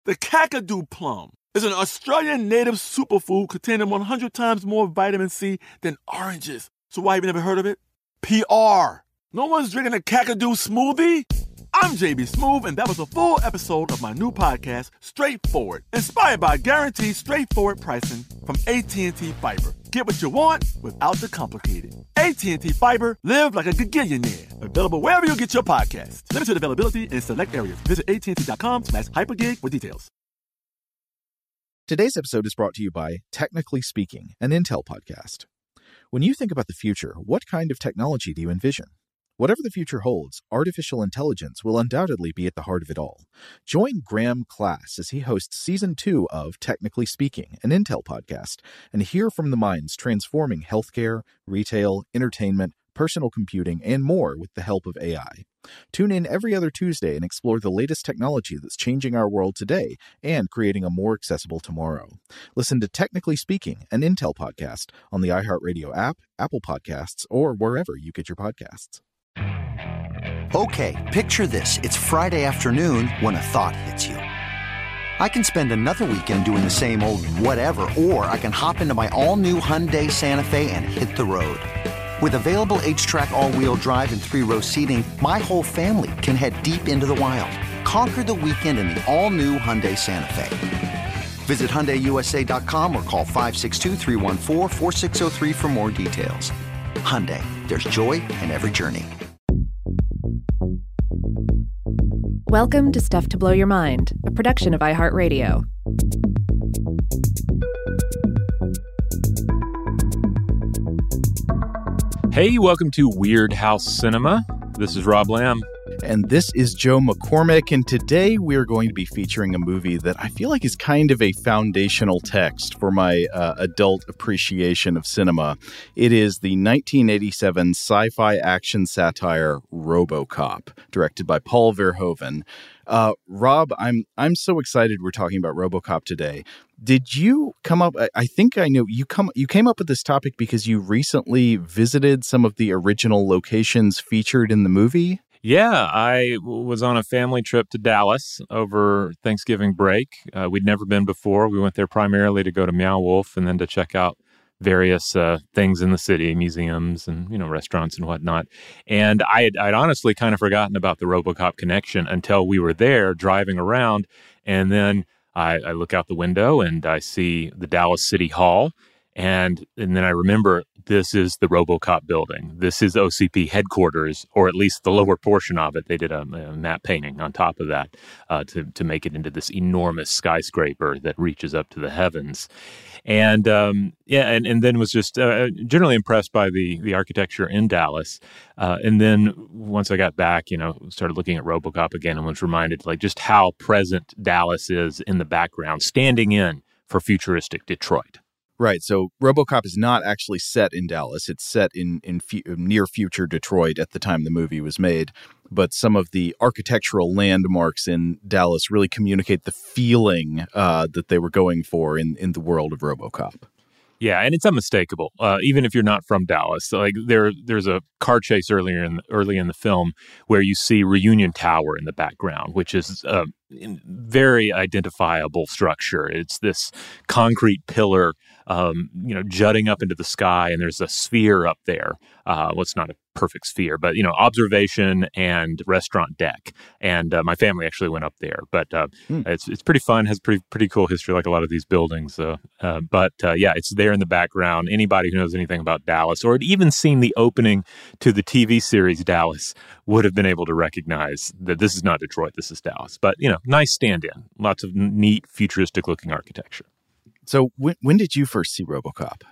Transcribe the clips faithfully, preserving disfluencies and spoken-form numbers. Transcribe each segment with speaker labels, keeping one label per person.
Speaker 1: The Kakadu plum is an Australian native superfood containing one hundred times more vitamin C than oranges. So why have you never heard of it? P R. No one's drinking a Kakadu smoothie? I'm J B Smoove, and that was a full episode of my new podcast, Straightforward, inspired by guaranteed straightforward pricing from A T and T Fiber. Get what you want without the complicated. A T and T Fiber, live like a gigillionaire. Available wherever you get your podcasts. Limited availability in select areas. Visit att.com slash hypergig for details.
Speaker 2: Today's episode is brought to you by Technically Speaking, an Intel podcast. When you think about the future, what kind of technology do you envision? Whatever the future holds, artificial intelligence will undoubtedly be at the heart of it all. Join Graham Class as he hosts Season two of Technically Speaking, an Intel podcast, and hear from the minds transforming healthcare, retail, entertainment, personal computing, and more with the help of A I. Tune in every other Tuesday and explore the latest technology that's changing our world today and creating a more accessible tomorrow. Listen to Technically Speaking, an Intel podcast on the iHeartRadio app, Apple Podcasts, or wherever you get your podcasts.
Speaker 3: Okay, picture this. It's Friday afternoon when a thought hits you. I can spend another weekend doing the same old whatever, or I can hop into my all-new Hyundai Santa Fe and hit the road. With available H-Track all-wheel drive and three-row seating, my whole family can head deep into the wild. Conquer the weekend in the all-new Hyundai Santa Fe. Visit Hyundai U S A dot com or call five six two, three one four, four six zero three for more details. Hyundai, there's joy in every journey.
Speaker 4: Welcome to Stuff to Blow Your Mind, a production of iHeartRadio.
Speaker 5: Hey, welcome to Weird House Cinema. This is Rob Lamb.
Speaker 2: And this is Joe McCormick, and today we're going to be featuring a movie that I feel like is kind of a foundational text for my uh, adult appreciation of cinema. It is the nineteen eighty-seven sci-fi action satire RoboCop, directed by Paul Verhoeven. Uh, Rob, I'm I'm so excited we're talking about RoboCop today. Did you come up? I think I know you come. You came up with this topic because you recently visited some of the original locations featured in the movie.
Speaker 5: Yeah, I was on a family trip to Dallas over Thanksgiving break. Uh, we'd never been before. We went there primarily to go to Meow Wolf and then to check out various uh, things in the city, museums and, you know, restaurants and whatnot. And I had, I'd honestly kind of forgotten about the RoboCop connection until we were there driving around. And then I, I look out the window and I see the Dallas City Hall. And and then I remember this is the RoboCop building. This is O C P headquarters, or at least the lower portion of it. They did a, a matte painting on top of that uh, to, to make it into this enormous skyscraper that reaches up to the heavens. And um, yeah, and, and then was just uh, generally impressed by the the architecture in Dallas. Uh, and then once I got back, you know, started looking at RoboCop again and was reminded like just how present Dallas is in the background, standing in for futuristic Detroit.
Speaker 2: Right. So RoboCop is not actually set in Dallas. It's set in, in fu- near future Detroit at the time the movie was made. But some of the architectural landmarks in Dallas really communicate the feeling uh, that they were going for in, in the world of RoboCop.
Speaker 5: Yeah, and it's unmistakable, uh, even if you're not from Dallas. Like there, there's a car chase earlier in the, early in the film where you see Reunion Tower in the background, which is a very identifiable structure. It's this concrete pillar, um, you know, jutting up into the sky, and there's a sphere up there. Uh, well, it's not a perfect sphere, but, you know, observation and restaurant deck. And uh, my family actually went up there, but uh, mm. it's it's pretty fun, has pretty pretty cool history like a lot of these buildings. Uh, uh, but uh, yeah, it's there in the background. Anybody who knows anything about Dallas or had even seen the opening to the T V series Dallas would have been able to recognize that this is not Detroit, this is Dallas. But, you know, nice stand-in, lots of neat futuristic looking architecture.
Speaker 2: So when, when did you first see RoboCop?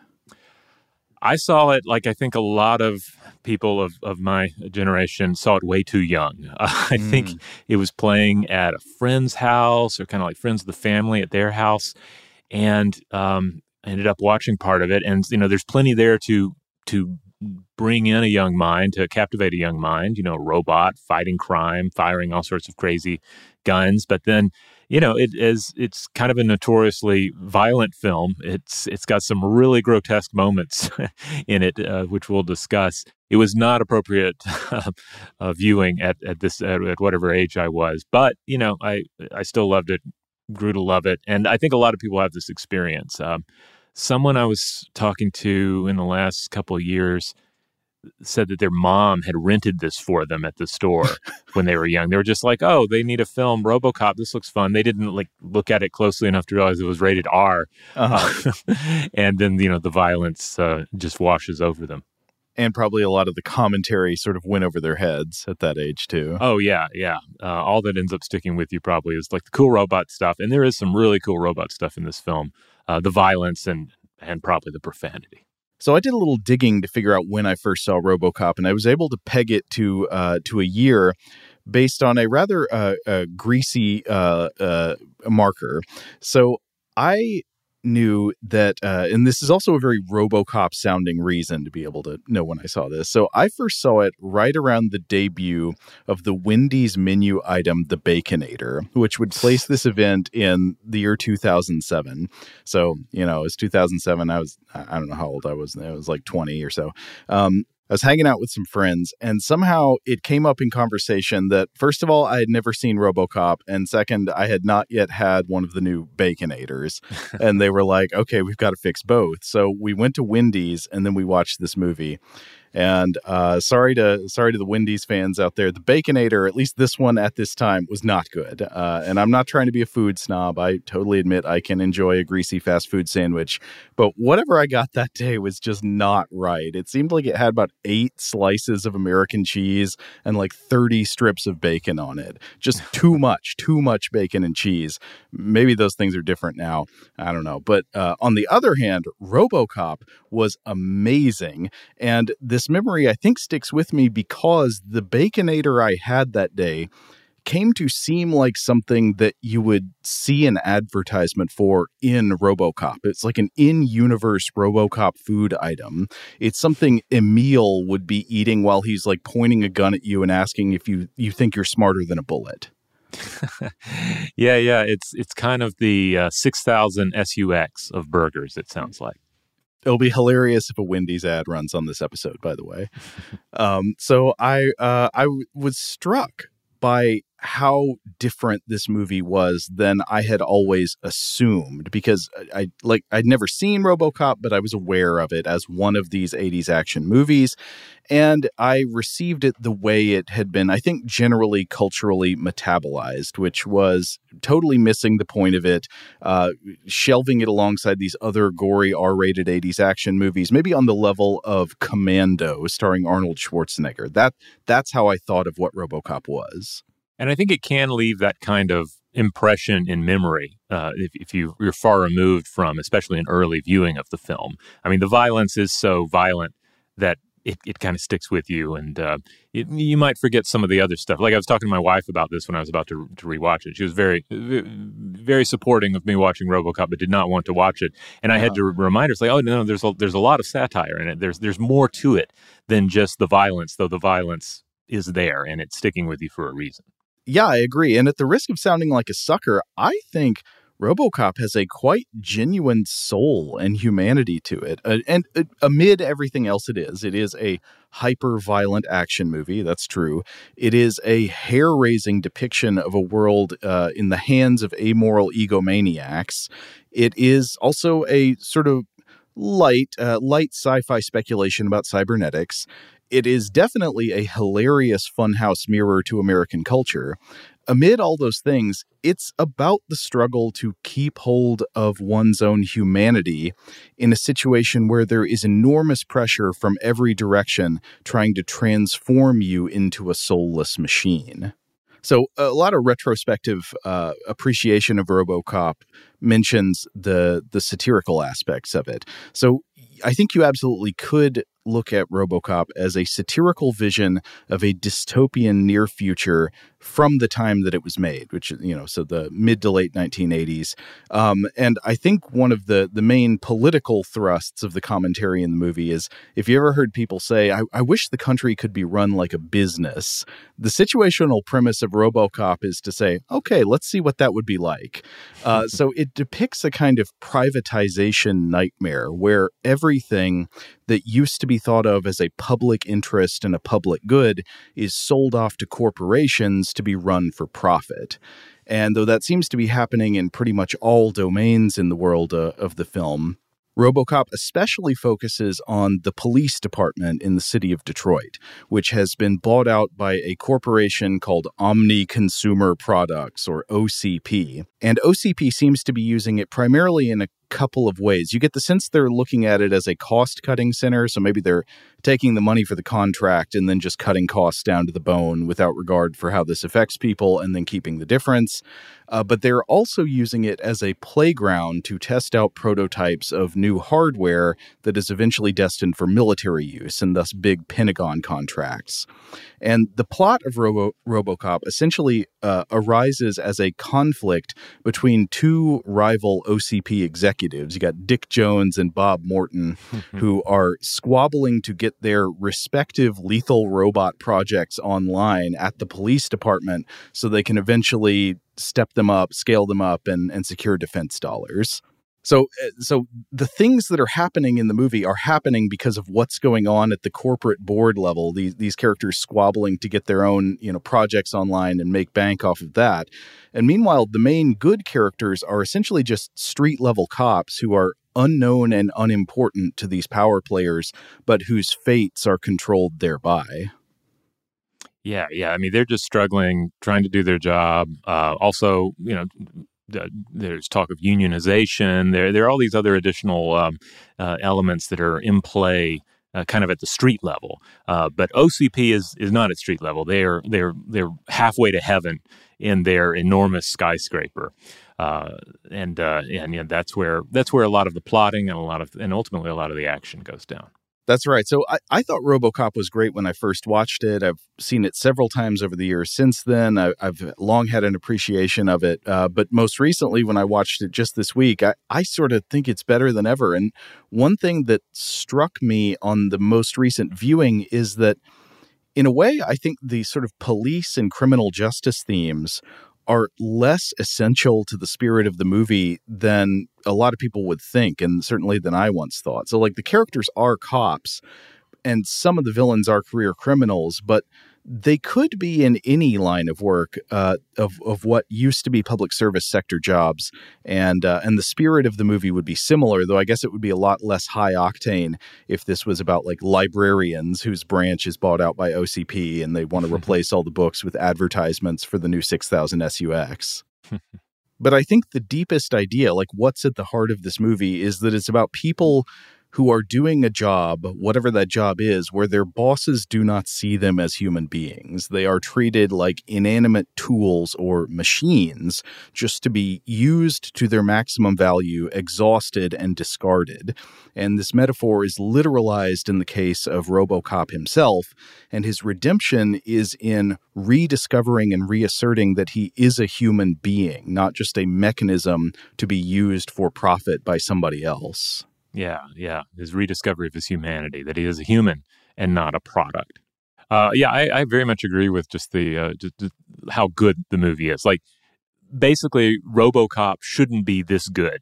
Speaker 5: I saw it like I think a lot of people of, of my generation saw it way too young. Uh, I mm. think it was playing at a friend's house or kind of like friends of the family at their house. And um, I ended up watching part of it. And, you know, there's plenty there to to bring in a young mind, to captivate a young mind, you know, a robot fighting crime, firing all sorts of crazy guns. But then, you know, it is it's kind of a notoriously violent film. It's it's got some really grotesque moments in it, uh, which we'll discuss. It was not appropriate uh, viewing at at this at, at whatever age I was, but you know, I I still loved it grew to love it. And I think a lot of people have this experience. Um, someone I was talking to in the last couple of years said that their mom had rented this for them at the store when they were young. They were just like, oh, they need a film, RoboCop, this looks fun. They didn't like look at it closely enough to realize it was rated R. Uh-huh. Uh, and then, you know, the violence uh, just washes over them.
Speaker 2: And probably a lot of the commentary sort of went over their heads at that age, too.
Speaker 5: Oh, yeah, yeah. Uh, all that ends up sticking with you probably is like the cool robot stuff. And there is some really cool robot stuff in this film. Uh, the violence and and probably the profanity.
Speaker 2: So I did a little digging to figure out when I first saw RoboCop, and I was able to peg it to uh, to a year based on a rather uh, uh, greasy uh, uh, marker. So I knew that, uh, and this is also a very RoboCop-sounding reason to be able to know when I saw this. So I first saw it right around the debut of the Wendy's menu item, the Baconator, which would place this event in the year two thousand seven. So, you know, it was two thousand seven. I was, I don't know how old I was. I was like twenty or so. Um, I was hanging out with some friends, and somehow it came up in conversation that, first of all, I had never seen RoboCop, and second, I had not yet had one of the new Baconators. And they were like, okay, we've got to fix both. So we went to Wendy's, and then we watched this movie. And uh, sorry to sorry to the Wendy's fans out there. The Baconator, at least this one at this time, was not good. Uh, and I'm not trying to be a food snob. I totally admit I can enjoy a greasy fast food sandwich. But whatever I got that day was just not right. It seemed like it had about eight slices of American cheese and like thirty strips of bacon on it. Just too much, too much bacon and cheese. Maybe those things are different now. I don't know. But uh, on the other hand, RoboCop was amazing. And this This memory, I think, sticks with me because the Baconator I had that day came to seem like something that you would see an advertisement for in RoboCop. It's like an in-universe RoboCop food item. It's something Emil would be eating while he's like pointing a gun at you and asking if you, you think you're smarter than a bullet.
Speaker 5: yeah, yeah. It's it's kind of the uh, six thousand S U X of burgers, it sounds like.
Speaker 2: It'll be hilarious if a Wendy's ad runs on this episode, by the way. um, so I uh, I w- was struck by how different this movie was than I had always assumed, because I, I like I'd never seen RoboCop, but I was aware of it as one of these eighties action movies. And I received it the way it had been, I think, generally culturally metabolized, which was totally missing the point of it, uh, shelving it alongside these other gory R-rated eighties action movies, maybe on the level of Commando starring Arnold Schwarzenegger. That That's how I thought of what RoboCop was.
Speaker 5: And I think it can leave that kind of impression in memory uh, if, if you, you're far removed from, especially an early viewing of the film. I mean, the violence is so violent that it, it kind of sticks with you, and uh, it, you might forget some of the other stuff. Like I was talking to my wife about this when I was about to, to rewatch it. She was very, very supporting of me watching RoboCop, but did not want to watch it. And I uh-huh. had to remind her, like, oh, no, there's a, there's a lot of satire in it. There's, there's more to it than just the violence, though the violence is there, and it's sticking with you for a reason.
Speaker 2: Yeah, I agree. And at the risk of sounding like a sucker, I think RoboCop has a quite genuine soul and humanity to it. Uh, and uh, amid everything else it is, it is a hyper-violent action movie. That's true. It is a hair-raising depiction of a world uh, in the hands of amoral egomaniacs. It is also a sort of light, uh, light sci-fi speculation about cybernetics. It is definitely a hilarious funhouse mirror to American culture. Amid all those things, it's about the struggle to keep hold of one's own humanity in a situation where there is enormous pressure from every direction trying to transform you into a soulless machine. So a lot of retrospective uh, appreciation of RoboCop mentions the the satirical aspects of it. So I think you absolutely could look at RoboCop as a satirical vision of a dystopian near future from the time that it was made, which, you know, so the mid to late nineteen eighties. Um, and I think one of the, the main political thrusts of the commentary in the movie is, if you ever heard people say, I, I wish the country could be run like a business, the situational premise of RoboCop is to say, okay, let's see what that would be like. Uh, so it depicts a kind of privatization nightmare where everything that used to be thought of as a public interest and a public good is sold off to corporations to be run for profit. And though that seems to be happening in pretty much all domains in the world uh, of the film, RoboCop especially focuses on the police department in the city of Detroit, which has been bought out by a corporation called Omni Consumer Products, or O C P. And O C P seems to be using it primarily in a couple of ways. You get the sense they're looking at it as a cost-cutting center, so maybe they're taking the money for the contract and then just cutting costs down to the bone without regard for how this affects people and then keeping the difference. Uh, but they're also using it as a playground to test out prototypes of new hardware that is eventually destined for military use and thus big Pentagon contracts. And the plot of Robo- RoboCop essentially uh, arises as a conflict between two rival O C P executives. You got Dick Jones and Bob Morton, who are squabbling to get their respective lethal robot projects online at the police department so they can eventually step them up, scale them up, and, and secure defense dollars. So, so the things that are happening in the movie are happening because of what's going on at the corporate board level. These these characters squabbling to get their own, you know, projects online and make bank off of that. And meanwhile, the main good characters are essentially just street level cops who are unknown and unimportant to these power players, but whose fates are controlled thereby.
Speaker 5: Yeah, yeah. I mean, they're just struggling, trying to do their job. Uh, also, you know, there's talk of unionization. There, there are all these other additional um, uh, elements that are in play, uh, kind of at the street level. Uh, but O C P is is not at street level. They are they're they're halfway to heaven in their enormous skyscraper, uh, and uh, and you know, that's where that's where a lot of the plotting and a lot of and ultimately a lot of the action goes down.
Speaker 2: That's right. So I, I thought RoboCop was great when I first watched it. I've seen it several times over the years since then. I, I've long had an appreciation of it. Uh, but most recently, when I watched it just this week, I, I sort of think it's better than ever. And one thing that struck me on the most recent viewing is that, in a way, I think the sort of police and criminal justice themes are less essential to the spirit of the movie than a lot of people would think, and certainly than I once thought. So, like, the characters are cops, and some of the villains are career criminals, but they could be in any line of work uh, of of what used to be public service sector jobs, and uh, and the spirit of the movie would be similar. Though I guess it would be a lot less high octane if this was about like librarians whose branch is bought out by O C P and they want to replace all the books with advertisements for the new six thousand S U X. But I think the deepest idea, like what's at the heart of this movie, is that it's about people who are doing a job, whatever that job is, where their bosses do not see them as human beings. They are treated like inanimate tools or machines just to be used to their maximum value, exhausted and discarded. And this metaphor is literalized in the case of RoboCop himself, and his redemption is in rediscovering and reasserting that he is a human being, not just a mechanism to be used for profit by somebody else.
Speaker 5: Yeah, yeah. His rediscovery of his humanity, that he is a human and not a product. Uh, yeah, I, I very much agree with just the uh, just, just how good the movie is. Like, basically, RoboCop shouldn't be this good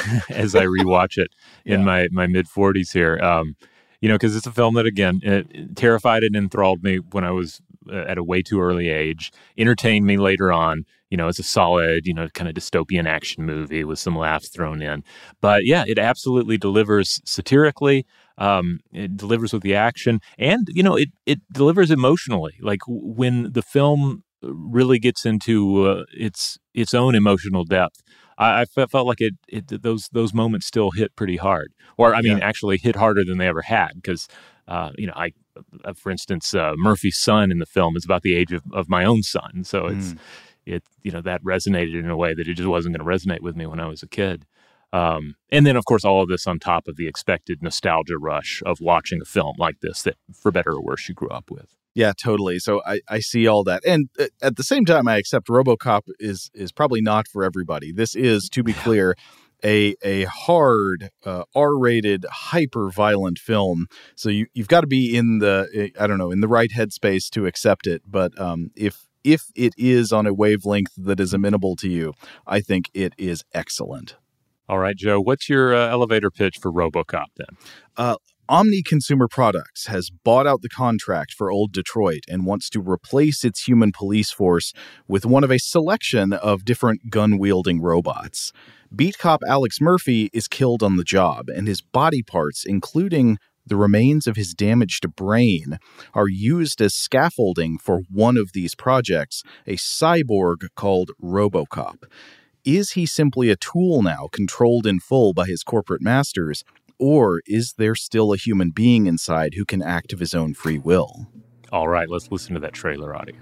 Speaker 5: as I rewatch it in yeah. my, my mid-forties here. Um, you know, because it's a film that, again, it, it terrified and enthralled me when I was uh, at a way too early age, entertained me later on. You know, it's a solid, you know, kind of dystopian action movie with some laughs thrown in. But yeah, it absolutely delivers satirically. Um, it delivers with the action. And, you know, it, it delivers emotionally. Like when the film really gets into uh, its its own emotional depth, I, I felt like it, it those those moments still hit pretty hard. Or, I mean, yeah. actually hit harder than they ever had. Because, uh, you know, I, uh, for instance, uh, Murphy's son in the film is about the age of, of my own son. So it's... Mm. It, you know, that resonated in a way that it just wasn't going to resonate with me when I was a kid. Um, and then, of course, all of this on top of the expected nostalgia rush of watching a film like this that, for better or worse, you grew up with.
Speaker 2: Yeah, totally. So I, I see all that. And at the same time, I accept RoboCop is is probably not for everybody. This is, to be clear, a a hard, uh, R-rated, hyper-violent film. So you, you've got to be in the, I don't know, in the right headspace to accept it. But um, if If it is on a wavelength that is amenable to you, I think it is excellent.
Speaker 5: All right, Joe, what's your uh, elevator pitch for RoboCop then?
Speaker 2: Uh, Omni Consumer Products has bought out the contract for Old Detroit and wants to replace its human police force with one of a selection of different gun-wielding robots. Beat cop Alex Murphy is killed on the job, and his body parts, including the remains of his damaged brain, are used as scaffolding for one of these projects, a cyborg called RoboCop. Is he simply a tool now, controlled in full by his corporate masters, or is there still a human being inside who can act of his own free will?
Speaker 5: All right, let's listen to that trailer audio.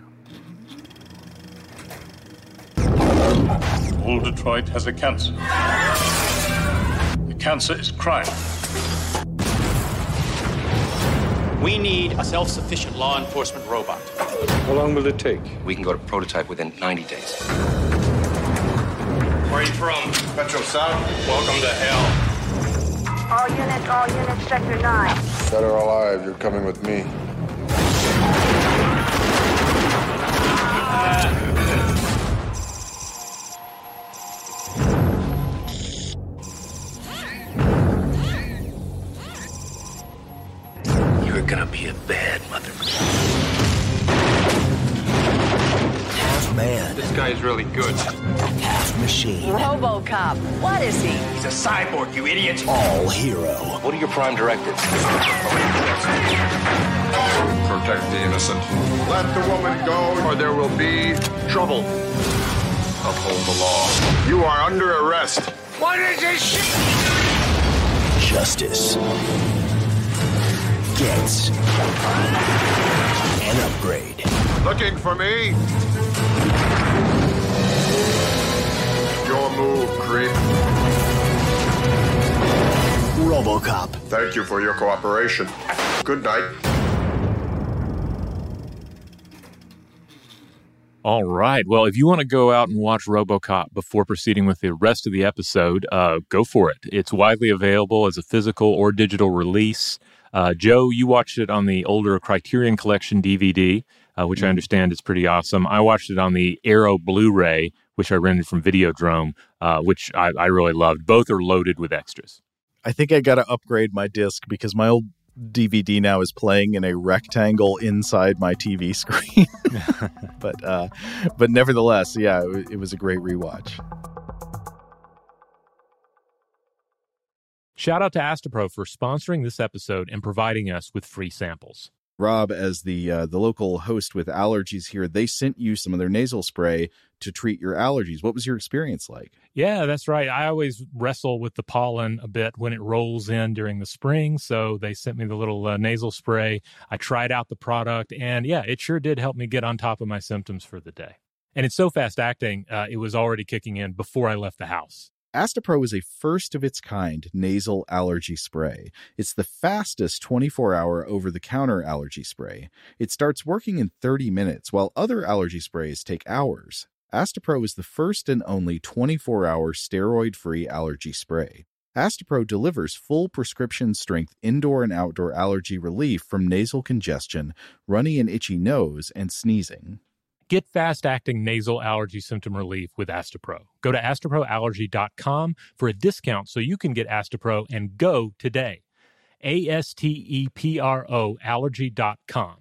Speaker 6: Old Detroit has a cancer. The cancer is crime.
Speaker 7: We need a self-sufficient law enforcement robot.
Speaker 6: How long will it take?
Speaker 8: We can go to prototype within ninety days.
Speaker 7: Where are you from?
Speaker 6: Metro South.
Speaker 7: Welcome to hell.
Speaker 9: All units, all units, sector nine.
Speaker 6: Dead or alive, you're coming with me.
Speaker 8: You're gonna be a bad mother.
Speaker 10: Half man.
Speaker 7: This guy is really good.
Speaker 10: Half machine.
Speaker 9: RoboCop. What is he?
Speaker 7: He's a cyborg, you idiot.
Speaker 10: All hero.
Speaker 8: What are your prime directives?
Speaker 6: Protect the innocent. Let the woman go, or there will be trouble. Uphold the law. You are under arrest.
Speaker 7: What is this shit?
Speaker 10: Justice gets an upgrade.
Speaker 6: Looking for me? Your move, creep.
Speaker 10: RoboCop.
Speaker 6: Thank you for your cooperation. Good night.
Speaker 5: All right. Well, if you want to go out and watch RoboCop before proceeding with the rest of the episode, uh, go for it. It's widely available as a physical or digital release. Uh, Joe, you watched it on the older Criterion Collection D V D, uh, which I understand is pretty awesome. I watched it on the Arrow Blu-ray, which I rented from Videodrome, uh, which I, I really loved. Both are loaded with extras.
Speaker 2: I think I got to upgrade my disc because my old D V D now is playing in a rectangle inside my T V screen. but uh, but nevertheless, yeah, it, it was a great rewatch.
Speaker 5: Shout out to Astapro for sponsoring this episode and providing us with free samples.
Speaker 2: Rob, as the uh, the local host with allergies here, they sent you some of their nasal spray to treat your allergies. What was your experience like?
Speaker 5: Yeah, that's right. I always wrestle with the pollen a bit when it rolls in during the spring, so they sent me the little uh, nasal spray. I tried out the product, and yeah, it sure did help me get on top of my symptoms for the day. And it's so fast-acting, uh, it was already kicking in before I left the house.
Speaker 2: Astapro is a first-of-its-kind nasal allergy spray. It's the fastest twenty-four hour over-the-counter allergy spray. It starts working in thirty minutes, while other allergy sprays take hours. Astapro is the first and only twenty-four hour steroid-free allergy spray. Astapro delivers full prescription-strength indoor and outdoor allergy relief from nasal congestion, runny and itchy nose, and sneezing.
Speaker 5: Get fast-acting nasal allergy symptom relief with Astapro. Go to astapro allergy dot com for a discount so you can get Astapro and go today. A S T E P R O allergy dot com.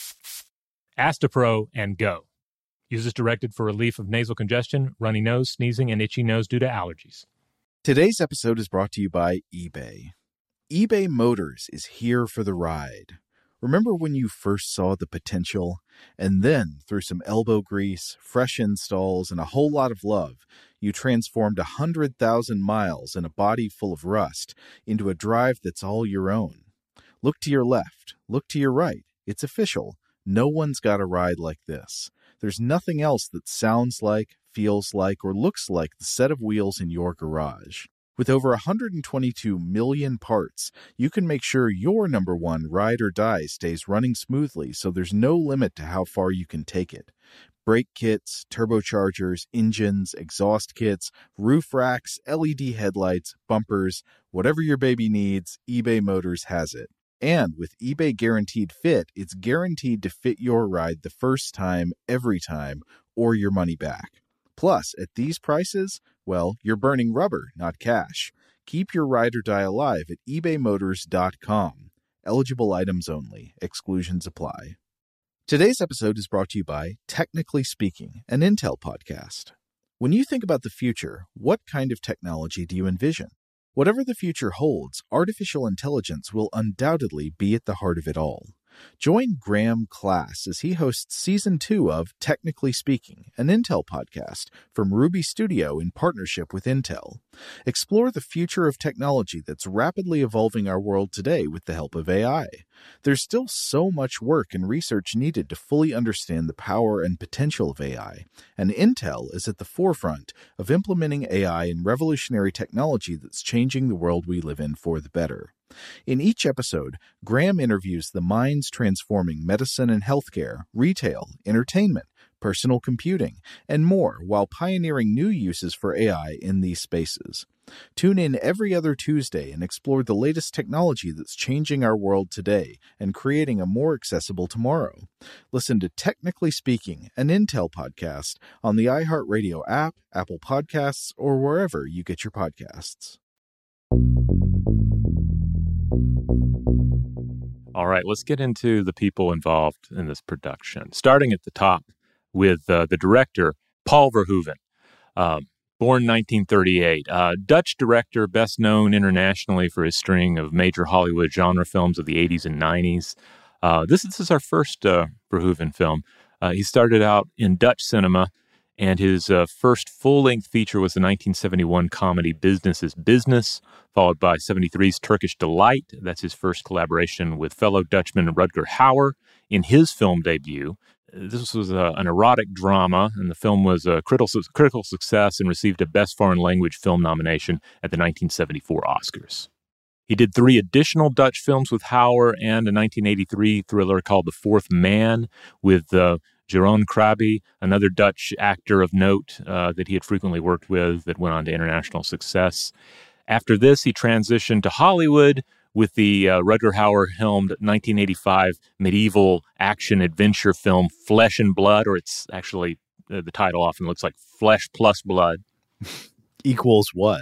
Speaker 5: Astapro and go. Use as directed for relief of nasal congestion, runny nose, sneezing, and itchy nose due to allergies.
Speaker 2: Today's episode is brought to you by eBay. eBay Motors is here for the ride. Remember when you first saw the potential? And then, through some elbow grease, fresh installs, and a whole lot of love, you transformed one hundred thousand miles and a body full of rust into a drive that's all your own. Look to your left. Look to your right. It's official. No one's got a ride like this. There's nothing else that sounds like, feels like, or looks like the set of wheels in your garage. With over one hundred twenty-two million parts, you can make sure your number one ride or die stays running smoothly so there's no limit to how far you can take it. Brake kits, turbochargers, engines, exhaust kits, roof racks, L E D headlights, bumpers, whatever your baby needs, eBay Motors has it. And with eBay Guaranteed Fit, it's guaranteed to fit your ride the first time, every time, or your money back. Plus, at these prices, well, you're burning rubber, not cash. Keep your ride or die alive at ebay motors dot com. Eligible items only. Exclusions apply. Today's episode is brought to you by Technically Speaking, an Intel podcast. When you think about the future, what kind of technology do you envision? Whatever the future holds, artificial intelligence will undoubtedly be at the heart of it all. Join Graham Class as he hosts Season two of Technically Speaking, an Intel podcast from Ruby Studio in partnership with Intel. Explore the future of technology that's rapidly evolving our world today with the help of A I. There's still so much work and research needed to fully understand the power and potential of A I, and Intel is at the forefront of implementing A I in revolutionary technology that's changing the world we live in for the better. In each episode, Graham interviews the minds transforming medicine and healthcare, retail, entertainment, personal computing, and more while pioneering new uses for A I in these spaces. Tune in every other Tuesday and explore the latest technology that's changing our world today and creating a more accessible tomorrow. Listen to Technically Speaking, an Intel podcast on the iHeartRadio app, Apple Podcasts, or wherever you get your podcasts.
Speaker 5: All right, let's get into the people involved in this production. Starting at the top with uh, the director, Paul Verhoeven, uh, born nineteen thirty-eight. Uh, Dutch director, best known internationally for his string of major Hollywood genre films of the eighties and nineties. Uh, this, this is our first uh, Verhoeven film. Uh, he started out in Dutch cinema, and his uh, first full-length feature was the nineteen seventy-one comedy Business is Business, followed by seventy-three's Turkish Delight. That's his first collaboration with fellow Dutchman Rutger Hauer in his film debut. This was uh, an erotic drama, and the film was a critical, critical success and received a Best Foreign Language Film nomination at the nineteen seventy-four Oscars. He did three additional Dutch films with Hauer and a nineteen eighty-three thriller called The Fourth Man with uh, Jeroen Krabbé, another Dutch actor of note uh, that he had frequently worked with that went on to international success. After this, he transitioned to Hollywood with the uh, Rutger Hauer-helmed nineteen eighty-five medieval action-adventure film Flesh and Blood, or it's actually, uh, the title often looks like Flesh plus Blood.
Speaker 2: Equals what?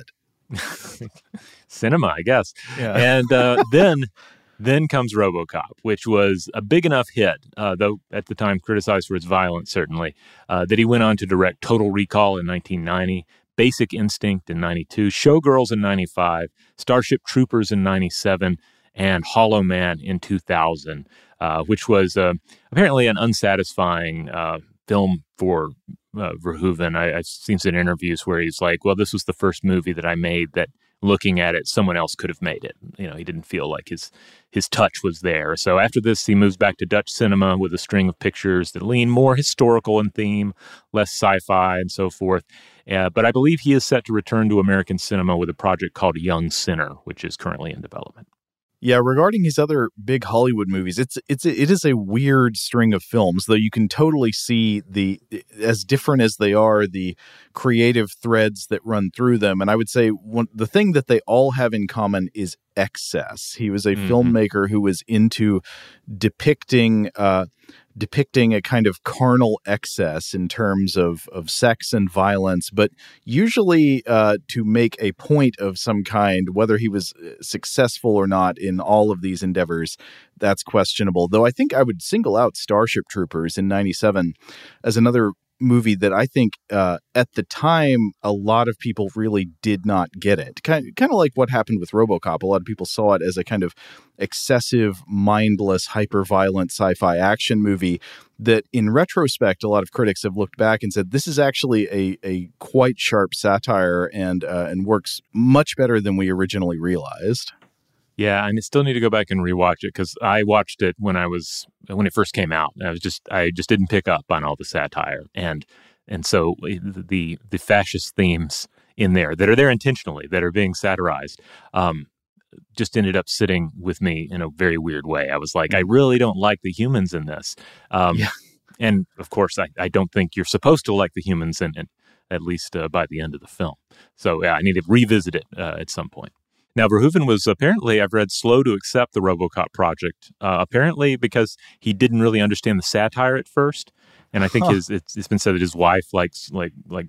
Speaker 5: Cinema, I guess.
Speaker 2: Yeah.
Speaker 5: And uh, then... Then comes RoboCop, which was a big enough hit, uh, though at the time criticized for its violence, certainly, uh, that he went on to direct Total Recall in nineteen ninety, Basic Instinct in ninety-two, Showgirls in ninety-five, Starship Troopers in ninety-seven, and Hollow Man in two thousand, uh, which was uh, apparently an unsatisfying uh, film for uh, Verhoeven. I, I've seen some interviews where he's like, well, this was the first movie that I made that, looking at it, someone else could have made it. You know, he didn't feel like his his touch was there. So after this, he moves back to Dutch cinema with a string of pictures that lean more historical in theme, less sci-fi and so forth. Uh, but I believe he is set to return to American cinema with a project called Young Sinner, which is currently in development.
Speaker 2: Yeah, regarding his other big Hollywood movies, it's it's it is a weird string of films, though you can totally see the, as different as they are, the creative threads that run through them. And I would say one, the thing that they all have in common is excess. He was a mm-hmm. filmmaker who was into depicting uh, depicting a kind of carnal excess in terms of, of sex and violence, but usually uh, to make a point of some kind, whether he was successful or not in all of these endeavors, that's questionable. Though I think I would single out Starship Troopers in ninety-seven as another movie that I think uh, at the time a lot of people really did not get it. Kind of, kind of like what happened with RoboCop. A lot of people saw it as a kind of excessive, mindless, hyper-violent sci-fi action movie that in retrospect, a lot of critics have looked back and said, this is actually a, a quite sharp satire and uh, and works much better than we originally realized.
Speaker 5: Yeah, I still need to go back and rewatch it because I watched it when I was when it first came out. I was just I just didn't pick up on all the satire and and so the the fascist themes in there that are there intentionally, that are being satirized, um, just ended up sitting with me in a very weird way. I was like, I really don't like the humans in this, um, yeah. And of course, I, I don't think you're supposed to like the humans in it, at least uh, by the end of the film. So yeah, I need to revisit it uh, at some point. Now, Verhoeven was apparently, I've read, slow to accept the RoboCop project, uh, apparently because he didn't really understand the satire at first. And I think huh. his it's, it's been said that his wife likes like likes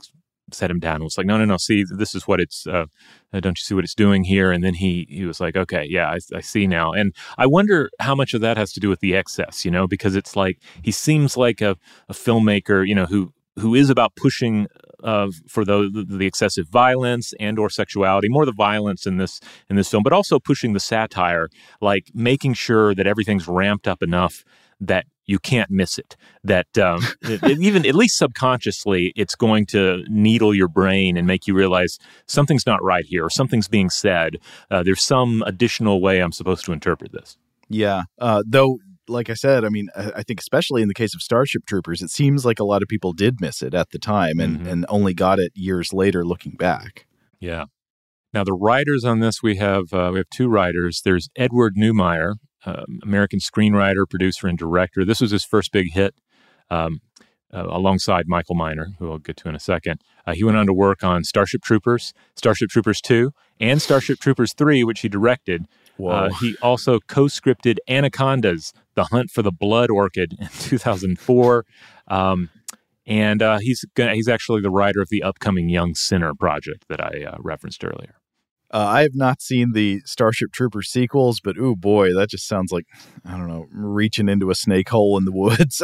Speaker 5: set him down and was like, no, no, no, see, this is what it's, uh, don't you see what it's doing here? And then he he was like, okay, yeah, I, I see now. And I wonder how much of that has to do with the excess, you know, because it's like, he seems like a, a filmmaker, you know, who who is about pushing uh, for the, the the excessive violence and or sexuality, more the violence in this in this film, but also pushing the satire, like making sure that everything's ramped up enough that you can't miss it, that um, it, even at least subconsciously, it's going to needle your brain and make you realize something's not right here or something's being said. Uh, there's some additional way I'm supposed to interpret this.
Speaker 2: Yeah, uh, though, like I said, I mean, I think especially in the case of Starship Troopers, it seems like a lot of people did miss it at the time and,
Speaker 5: mm-hmm.
Speaker 2: and only got it years later looking back.
Speaker 5: Yeah. Now, the writers on this, we have uh, we have two writers. There's Edward Neumeier, uh, American screenwriter, producer, and director. This was his first big hit um, uh, alongside Michael Miner, who I'll get to in a second. Uh, he went on to work on Starship Troopers, Starship Troopers two, and Starship Troopers three, which he directed. Uh, he also co-scripted Anacondas, The Hunt for the Blood Orchid in two thousand four. Um, and uh, he's he's actually the writer of the upcoming Young Sinner project that I uh, referenced earlier.
Speaker 2: Uh, I have not seen the Starship Troopers sequels, but ooh boy, that just sounds like, I don't know, reaching into a snake hole in the woods.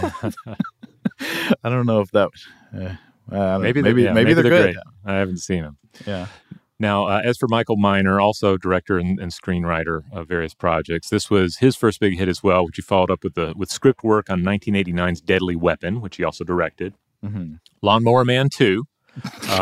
Speaker 2: I don't know if that... Uh, uh,
Speaker 5: maybe,
Speaker 2: maybe,
Speaker 5: yeah,
Speaker 2: maybe, maybe they're, they're good.
Speaker 5: Great. I haven't seen them.
Speaker 2: Yeah.
Speaker 5: Now, uh, as for Michael Miner, also director and, and screenwriter of various projects, this was his first big hit as well, which he followed up with the with script work on nineteen eighty-nine's Deadly Weapon, which he also directed,
Speaker 2: mm-hmm.
Speaker 5: Lawnmower Man two, uh,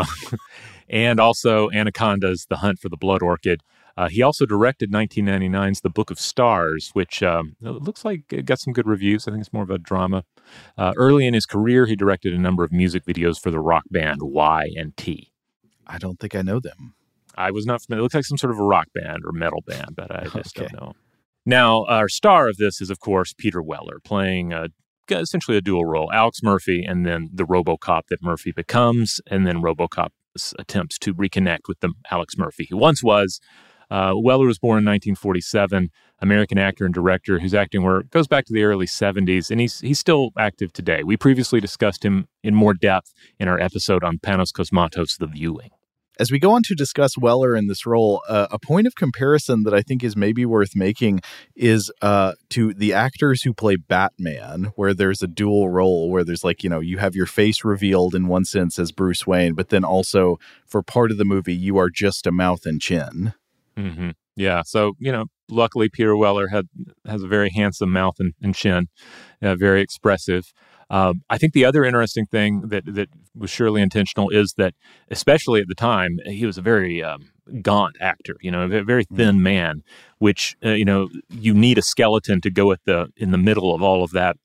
Speaker 5: and also Anaconda's The Hunt for the Blood Orchid. Uh, he also directed nineteen ninety-nine's The Book of Stars, which um, it looks like it got some good reviews. I think it's more of a drama. Uh, early in his career, he directed a number of music videos for the rock band Y and T.
Speaker 2: I don't think I know them.
Speaker 5: I was not familiar. It looks like some sort of a rock band or metal band, but I just
Speaker 2: okay.
Speaker 5: don't know. Now, our star of this is, of course, Peter Weller, playing a, essentially a dual role, Alex Murphy, and then the RoboCop that Murphy becomes, and then RoboCop attempts to reconnect with the Alex Murphy he once was. Uh, Weller was born in nineteen forty-seven, American actor and director whose acting work goes back to the early seventies, and he's he's still active today. We previously discussed him in more depth in our episode on Panos Cosmatos' The Viewing.
Speaker 2: As we go on to discuss Weller in this role, uh, a point of comparison that I think is maybe worth making is uh, to the actors who play Batman, where there's a dual role, where there's like, you know, you have your face revealed in one sense as Bruce Wayne, but then also for part of the movie, you are just a mouth and chin.
Speaker 5: Mm-hmm. Yeah. So, you know, luckily Peter Weller had has a very handsome mouth and, and chin, uh, very expressive. Um, I think the other interesting thing that, that was surely intentional is that, especially at the time, he was a very um, gaunt actor, you know, a very thin man, which, uh, you know, you need a skeleton to go at the in the middle of all of that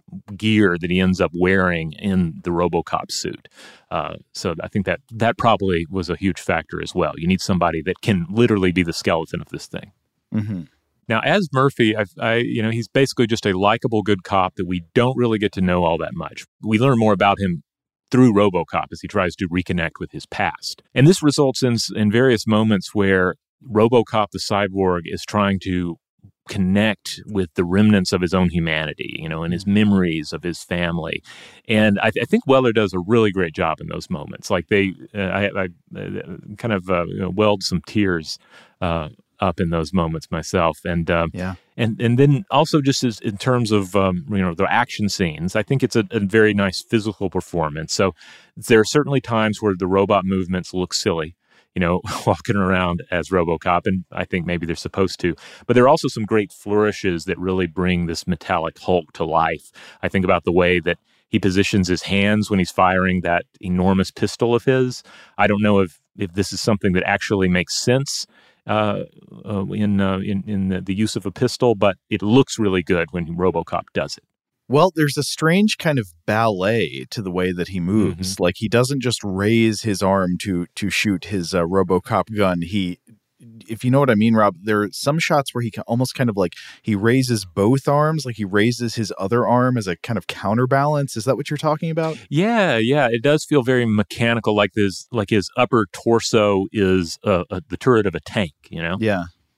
Speaker 5: gear that he ends up wearing in the RoboCop suit. Uh, so I think that that probably was a huge factor as well. You need somebody that can literally be the skeleton of this thing.
Speaker 2: Mm-hmm.
Speaker 5: Now, as Murphy, I, I, you know, he's basically just a likable, good cop that we don't really get to know all that much. We learn more about him through RoboCop as he tries to reconnect with his past. And this results in, in various moments where RoboCop, the cyborg, is trying to connect with the remnants of his own humanity, you know, and his memories of his family. And I, th- I think Weller does a really great job in those moments. Like they, uh, I, I uh, kind of uh, you know, welled some tears uh up in those moments myself. And um,
Speaker 2: yeah.
Speaker 5: and and then also just as in terms of, um, you know, the action scenes, I think it's a, a very nice physical performance. So there are certainly times where the robot movements look silly, you know, walking around as RoboCop, and I think maybe they're supposed to. But there are also some great flourishes that really bring this metallic Hulk to life. I think about the way that he positions his hands when he's firing that enormous pistol of his. I don't know if, if this is something that actually makes sense Uh, uh, in uh, in in the, the use of a pistol, but it looks really good when RoboCop does it.
Speaker 2: Well, there's a strange kind of ballet to the way that he moves. Mm-hmm. Like he doesn't just raise his arm to to shoot his uh, RoboCop gun. He, if you know what I mean, Rob, there are some shots where he can almost kind of like he raises both arms, like he raises his other arm as a kind of counterbalance. Is that what you're talking about?
Speaker 5: Yeah, yeah. It does feel very mechanical, like this, like his upper torso is uh, uh, the turret of a tank, you know?
Speaker 2: Yeah.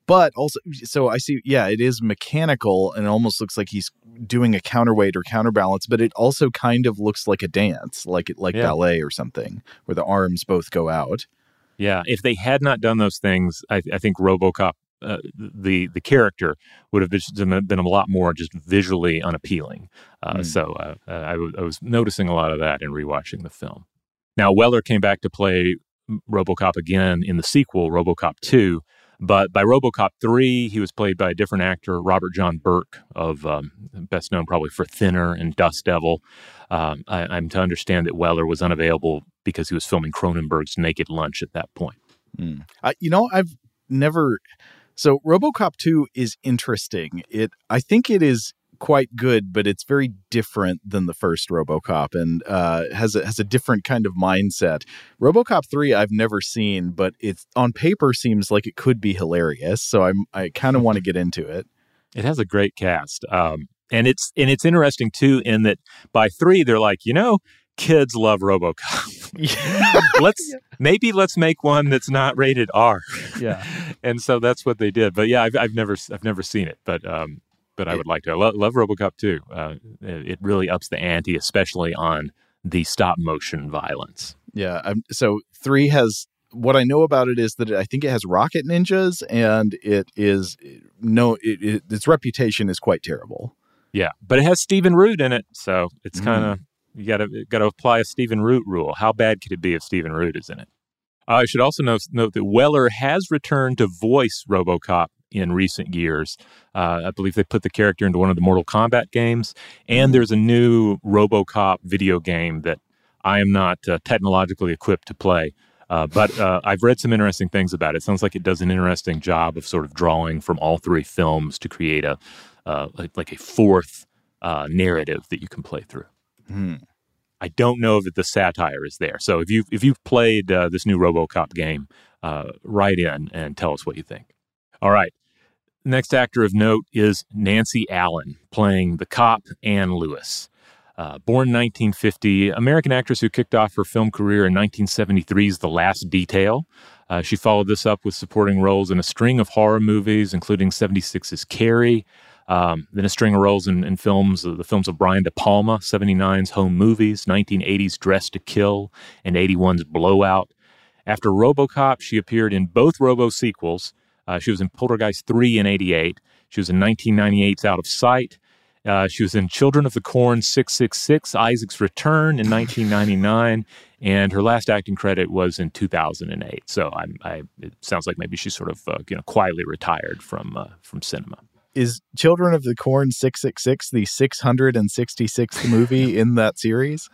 Speaker 2: But also, so I see, yeah, it is mechanical and it almost looks like he's doing a counterweight or counterbalance, but it also kind of looks like a dance, like like yeah. ballet or something, where the arms both go out.
Speaker 5: Yeah, if they had not done those things, I, I think RoboCop, uh, the the character, would have been, been a lot more just visually unappealing. Uh, mm. So uh, I, w- I was noticing a lot of that in rewatching the film. Now, Weller came back to play RoboCop again in the sequel, RoboCop two, but by RoboCop three, he was played by a different actor, Robert John Burke, of um, best known probably for Thinner and Dust Devil. Um, I, I'm to understand that Weller was unavailable because he was filming Cronenberg's Naked Lunch at that point.
Speaker 2: Mm. Uh, you know, I've never... So RoboCop two is interesting. It, I think it is quite good, but it's very different than the first RoboCop and uh, has a, has a different kind of mindset. RoboCop three I've never seen, but it's on paper seems like it could be hilarious. So I'm I kind of want to get into it.
Speaker 5: It has a great cast, um, and it's and it's interesting too in that by three they're like, you know, kids love RoboCop. let's maybe let's make one that's not rated R.
Speaker 2: Yeah,
Speaker 5: and so that's what they did. But yeah, I've, I've never I've never seen it, but. Um, But I would like to. I love, love RoboCop too. Uh, it really ups the ante, especially on the stop motion violence.
Speaker 2: Yeah. I'm, so three has what I know about it is that I think it has rocket ninjas, and it is no. It, it, its reputation is quite terrible.
Speaker 5: Yeah, but it has Stephen Root in it, so it's kind of mm. you got to got to apply a Stephen Root rule. How bad could it be if Stephen Root is in it? Uh, I should also note, note that Weller has returned to voice RoboCop in recent years. Uh, I believe they put the character into one of the Mortal Kombat games, and there's a new RoboCop video game that I am not uh, technologically equipped to play. Uh, but uh, I've read some interesting things about it. It sounds like it does an interesting job of sort of drawing from all three films to create a uh, like, like a fourth uh, narrative that you can play through.
Speaker 2: Hmm.
Speaker 5: I don't know that the satire is there. So if you if you've played uh, this new RoboCop game, uh, write in and tell us what you think. All right. Next actor of note is Nancy Allen, playing the cop Ann Lewis. Uh, born in nineteen fifty, American actress who kicked off her film career in nineteen seventy-three's The Last Detail. Uh, she followed this up with supporting roles in a string of horror movies, including seventy-six's Carrie, um, then a string of roles in, in films, uh, the films of Brian De Palma, seventy-nine's Home Movies, nineteen eighty's Dressed to Kill, and eighty-one's Blowout. After RoboCop, she appeared in both Robo sequels. Uh, she was in Poltergeist three in eighty-eight. She was in nineteen ninety-eight's Out of Sight. Uh, she was in Children of the Corn six six six, Isaac's Return in nineteen ninety-nine. And her last acting credit was in two thousand eight. So I'm, I, it sounds like maybe she's sort of uh, you know quietly retired from uh, from cinema.
Speaker 2: Is Children of the Corn six six six the six hundred sixty-sixth movie in that series?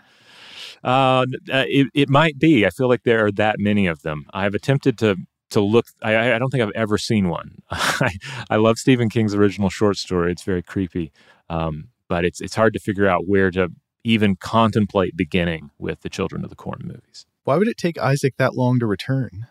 Speaker 5: Uh, it, it might be. I feel like there are that many of them. I've attempted to to look. I, I don't think I've ever seen one. I, I love Stephen King's original short story. It's very creepy, um, but it's it's hard to figure out where to even contemplate beginning with the Children of the Corn movies.
Speaker 2: Why would it take Isaac that long to return?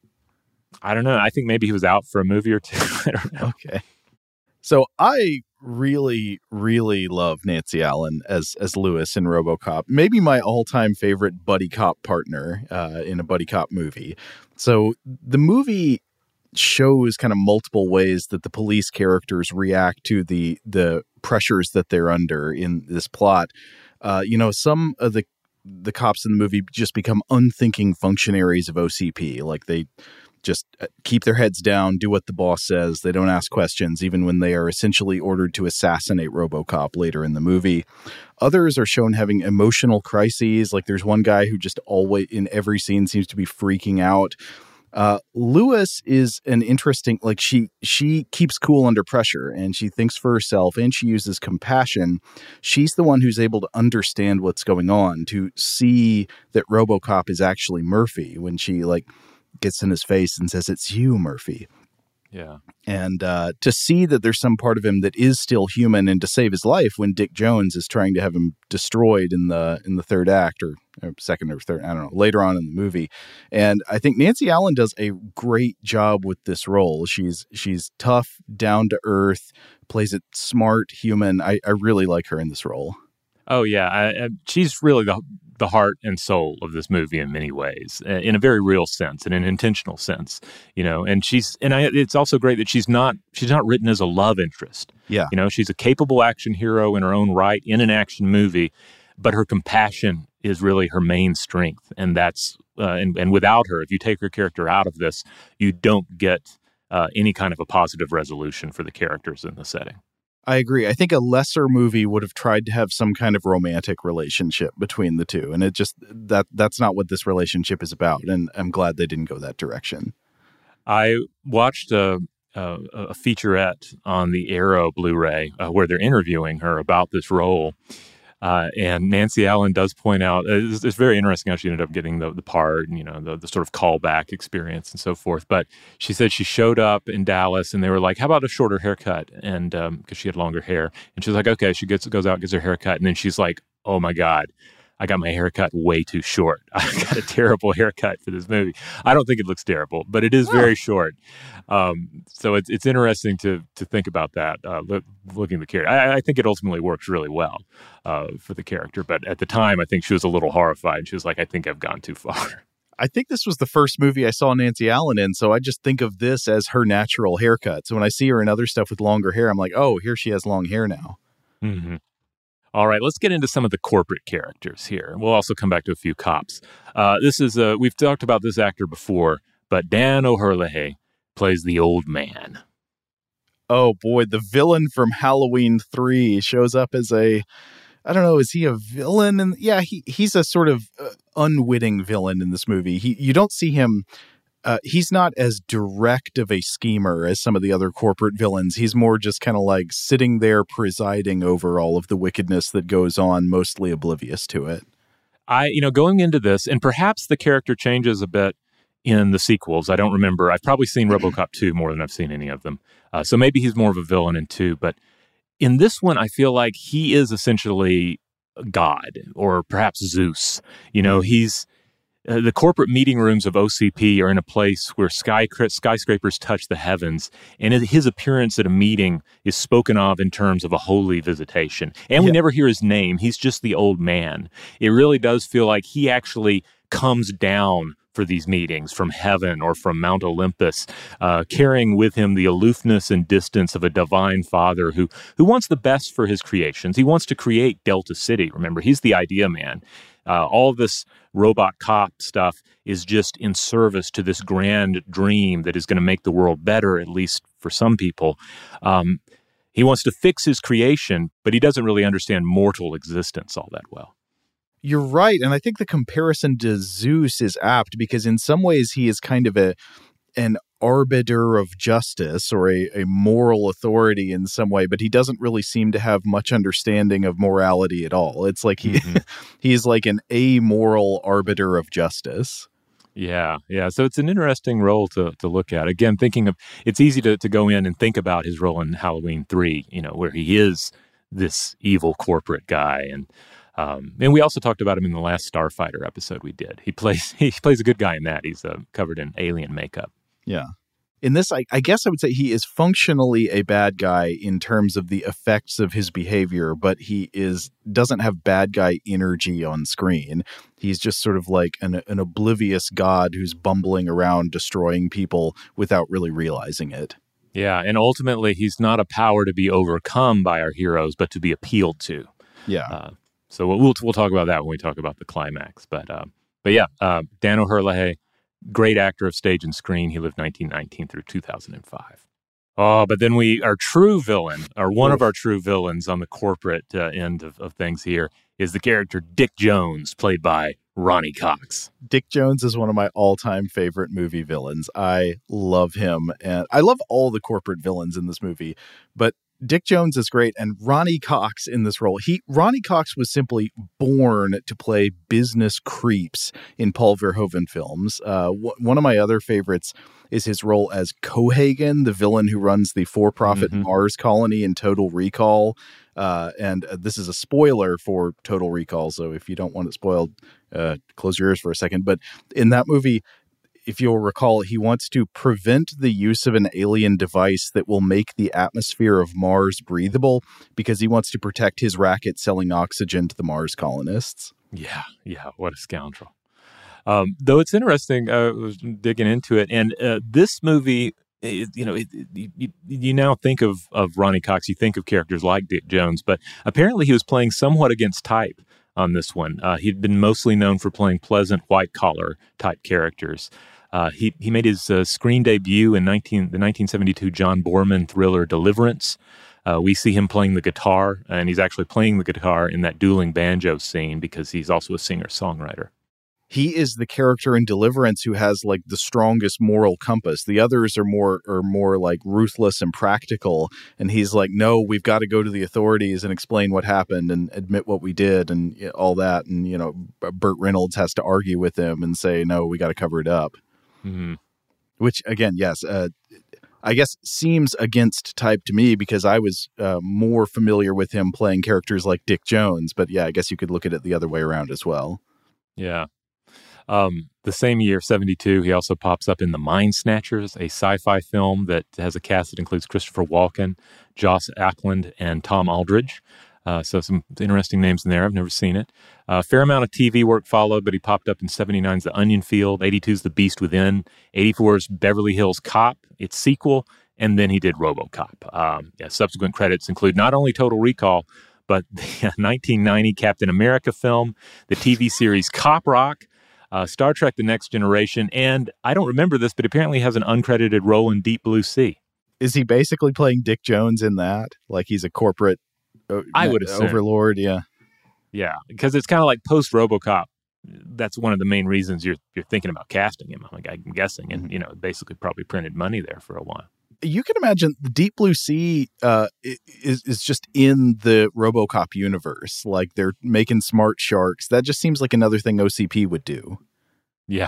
Speaker 5: I don't know. I think maybe he was out for a movie or two. I don't know.
Speaker 2: Okay. So I really, really love Nancy Allen as as Lewis in RoboCop. Maybe my all-time favorite buddy cop partner uh, in a buddy cop movie. So the movie shows kind of multiple ways that the police characters react to the the pressures that they're under in this plot. Uh, you know, some of the the cops in the movie just become unthinking functionaries of O C P. Like they just keep their heads down, do what the boss says. They don't ask questions, even when they are essentially ordered to assassinate RoboCop later in the movie. Others are shown having emotional crises. Like there's one guy who just always, in every scene, seems to be freaking out. Uh, Lewis is an interesting, like she, she keeps cool under pressure and she thinks for herself and she uses compassion. She's the one who's able to understand what's going on, to see that RoboCop is actually Murphy when she like gets in his face and says, "It's you, Murphy."
Speaker 5: Yeah. And
Speaker 2: uh, to see that there's some part of him that is still human, and to save his life when Dick Jones is trying to have him destroyed in the in the third act or, or second or third, I don't know, later on in the movie. And I think Nancy Allen does a great job with this role. She's she's tough, down to earth, plays it smart, human. I, I really like her in this role.
Speaker 5: Oh, yeah. I, I, she's really the the heart and soul of this movie in many ways, in a very real sense, in an intentional sense, you know. And she's and I, it's also great that she's not she's not written as a love interest.
Speaker 2: Yeah,
Speaker 5: you know, she's a capable action hero in her own right in an action movie, but her compassion is really her main strength, and that's uh, and and without her, if you take her character out of this, you don't get uh, any kind of a positive resolution for the characters in the setting.
Speaker 2: I agree. I think a lesser movie would have tried to have some kind of romantic relationship between the two. And it just, that that's not what this relationship is about. And I'm glad they didn't go that direction.
Speaker 5: I watched a, a, a featurette on the Arrow Blu-ray uh, where they're interviewing her about this role. Uh, and Nancy Allen does point out, uh, it's, it's very interesting how she ended up getting the, the part, and, you know, the, the sort of callback experience and so forth. But she said she showed up in Dallas and they were like, how about a shorter haircut? And um, because she had longer hair. And she was like, okay, she gets goes out, gets her haircut. And then she's like, oh my God, I got my haircut way too short. I got a terrible haircut for this movie. I don't think it looks terrible, but it is oh. very short. Um, so it's it's interesting to to think about that, uh, look, looking at the character. I, I think it ultimately works really well uh, for the character. But at the time, I think she was a little horrified. She was like, I think I've gone too far.
Speaker 2: I think this was the first movie I saw Nancy Allen in, so I just think of this as her natural haircut. So when I see her in other stuff with longer hair, I'm like, oh, here she has long hair now.
Speaker 5: Mm-hmm. All right, let's get into some of the corporate characters here. We'll also come back to a few cops. Uh, this is uh, we've talked about this actor before, but Dan O'Herlihy plays the old man.
Speaker 2: Oh boy, the villain from Halloween three shows up as a, I don't know, is he a villain? And yeah, he he's a sort of uh, unwitting villain in this movie. He you don't see him. Uh, he's not as direct of a schemer as some of the other corporate villains. He's more just kind of like sitting there presiding over all of the wickedness that goes on, mostly oblivious to it.
Speaker 5: I, you know, going into this, and perhaps the character changes a bit in the sequels. I don't remember. I've probably seen RoboCop two more than I've seen any of them. Uh, so maybe he's more of a villain in two. But in this one, I feel like he is essentially God, or perhaps Zeus. You know, he's... Uh, the corporate meeting rooms of O C P are in a place where sky, skyscrapers touch the heavens, and his appearance at a meeting is spoken of in terms of a holy visitation. And we yeah. never hear his name. He's just the old man. It really does feel like he actually comes down for these meetings from heaven or from Mount Olympus, uh, carrying with him the aloofness and distance of a divine father who, who wants the best for his creations. He wants to create Delta City. Remember, he's the idea man. Uh, all this robot cop stuff is just in service to this grand dream that is going to make the world better, at least for some people. Um, he wants to fix his creation, but he doesn't really understand mortal existence all that well.
Speaker 2: You're right. And I think the comparison to Zeus is apt because in some ways he is kind of a an arbiter of justice or a, a moral authority in some way, but he doesn't really seem to have much understanding of morality at all. It's like he mm-hmm. he's like an amoral arbiter of justice.
Speaker 5: Yeah, yeah. So it's an interesting role to to look at. Again, thinking of, it's easy to, to go in and think about his role in Halloween three, you know, where he is this evil corporate guy. And um, and we also talked about him in the last Starfighter episode we did. He plays he plays a good guy in that. He's uh, covered in alien makeup.
Speaker 2: Yeah. In this, I, I guess I would say he is functionally a bad guy in terms of the effects of his behavior, but he is doesn't have bad guy energy on screen. He's just sort of like an, an oblivious god who's bumbling around destroying people without really realizing it.
Speaker 5: Yeah, and ultimately he's not a power to be overcome by our heroes, but to be appealed to.
Speaker 2: Yeah.
Speaker 5: Uh, so we'll we'll talk about that when we talk about the climax. But uh, but yeah, uh, Dan O'Herlihy, great actor of stage and screen. He lived nineteen nineteen through two thousand five. Oh, but then we, our true villain, or one of our true villains on the corporate uh, end of, of things here, is the character Dick Jones, played by Ronny Cox.
Speaker 2: Dick Jones is one of my all-time favorite movie villains. I love him, and I love all the corporate villains in this movie, but Dick Jones is great, and Ronny Cox in this role. He Ronny Cox was simply born to play business creeps in Paul Verhoeven films. Uh, w- one of my other favorites is his role as Cohagen, the villain who runs the for-profit mm-hmm. Mars colony in Total Recall. Uh, and uh, this is a spoiler for Total Recall, so if you don't want it spoiled, uh, close your ears for a second. But in that movie, if you'll recall, he wants to prevent the use of an alien device that will make the atmosphere of Mars breathable because he wants to protect his racket selling oxygen to the Mars colonists.
Speaker 5: Yeah, yeah, what a scoundrel. Um, though it's interesting, uh, I was digging into it, and uh, this movie, it, you know, it, it, you, you now think of, of Ronny Cox, you think of characters like Dick Jones, but apparently he was playing somewhat against type on this one. Uh, he'd been mostly known for playing pleasant white-collar type characters. Uh, he he made his uh, screen debut in nineteen, the nineteen seventy-two John Borman thriller Deliverance. Uh, we see him playing the guitar, and he's actually playing the guitar in that dueling banjo scene because he's also a singer-songwriter.
Speaker 2: He is the character in Deliverance who has like the strongest moral compass. The others are more are more like ruthless and practical. And he's like, no, we've got to go to the authorities and explain what happened and admit what we did and all that. And, you know, Burt Reynolds has to argue with him and say, no, we got to cover it up.
Speaker 5: Mm-hmm.
Speaker 2: Which, again, yes, uh, I guess seems against type to me because I was uh, more familiar with him playing characters like Dick Jones. But yeah, I guess you could look at it the other way around as well.
Speaker 5: Yeah. Um, the same year, seventy-two, he also pops up in The Mind Snatchers, a sci-fi film that has a cast that includes Christopher Walken, Joss Ackland, and Tom Aldridge. Uh, so some interesting names in there. I've never seen it. A uh, fair amount of T V work followed, but he popped up in seventy-nine's The Onion Field, eighty-two's The Beast Within, eighty-four's Beverly Hills Cop, its sequel, and then he did RoboCop. Um, yeah, subsequent credits include not only Total Recall, but the nineteen ninety Captain America film, the T V series Cop Rock, Uh, Star Trek The Next Generation, and I don't remember this, but apparently has an uncredited role in Deep Blue Sea.
Speaker 2: Is he basically playing Dick Jones in that? Like he's a corporate uh,
Speaker 5: I would assume.
Speaker 2: overlord? Yeah.
Speaker 5: Yeah, because it's kind of like post-RoboCop. That's one of the main reasons you're you're thinking about casting him, I'm, I'm guessing, and, you know, basically probably printed money there for a while.
Speaker 2: You can imagine the Deep Blue Sea uh, is is just in the RoboCop universe. Like they're making smart sharks. That just seems like another thing O C P would do.
Speaker 5: Yeah.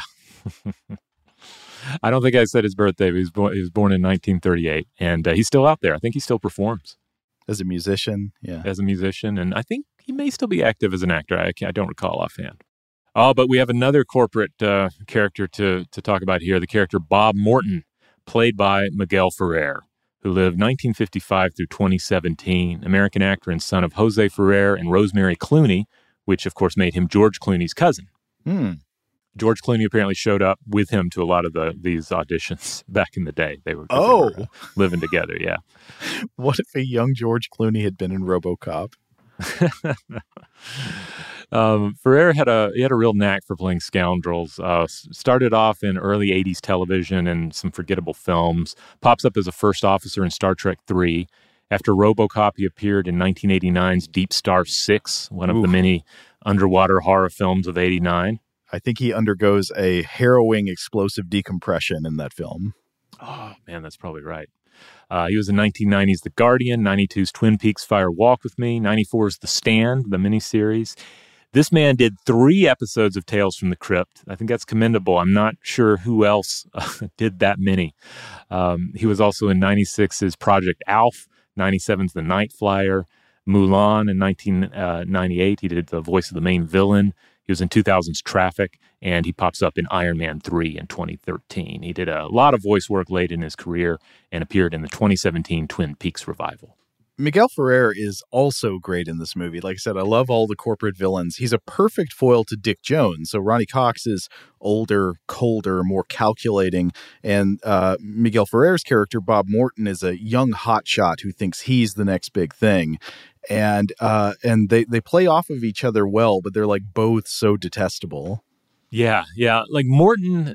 Speaker 5: I don't think I said his birthday. But he was born, he was born in nineteen thirty-eight, and uh, he's still out there. I think he still performs.
Speaker 2: As a musician, yeah.
Speaker 5: As a musician, and I think he may still be active as an actor. I, I don't recall offhand. Oh, but we have another corporate uh, character to to talk about here, the character Bob Morton, played by Miguel Ferrer, who lived nineteen fifty-five through twenty seventeen, American actor and son of Jose Ferrer and Rosemary Clooney, which, of course, made him George Clooney's cousin.
Speaker 2: Hmm.
Speaker 5: George Clooney apparently showed up with him to a lot of the these auditions back in the day. They were,
Speaker 2: oh.
Speaker 5: they were uh, living together, yeah.
Speaker 2: What if a young George Clooney had been in RoboCop?
Speaker 5: um, Ferrer had a he had a real knack for playing scoundrels. Uh, started off in early eighties television and some forgettable films. Pops up as a first officer in Star Trek three. After RoboCop, he appeared in nineteen eighty-nine's Deep Star six, one of Oof. the many underwater horror films of eighty-nine.
Speaker 2: I think he undergoes a harrowing explosive decompression in that film.
Speaker 5: Oh, man, that's probably right. Uh, he was in nineteen ninety's The Guardian, ninety-two's Twin Peaks Fire Walk with Me, ninety-four's The Stand, the miniseries. This man did three episodes of Tales from the Crypt. I think that's commendable. I'm not sure who else uh, did that many. Um, he was also in ninety-six's Project Alf, ninety-seven's The Night Flyer, Mulan in nineteen ninety-eight. He did the voice of the main villain. He was in two thousand's Traffic, and he pops up in Iron Man three in twenty thirteen. He did a lot of voice work late in his career and appeared in the twenty seventeen Twin Peaks revival.
Speaker 2: Miguel Ferrer is also great in this movie. Like I said, I love all the corporate villains. He's a perfect foil to Dick Jones. So Ronny Cox is older, colder, more calculating. And uh, Miguel Ferrer's character, Bob Morton, is a young hotshot who thinks he's the next big thing. And uh, and they, they play off of each other well, but they're like both so detestable.
Speaker 5: Yeah, yeah. Like Morton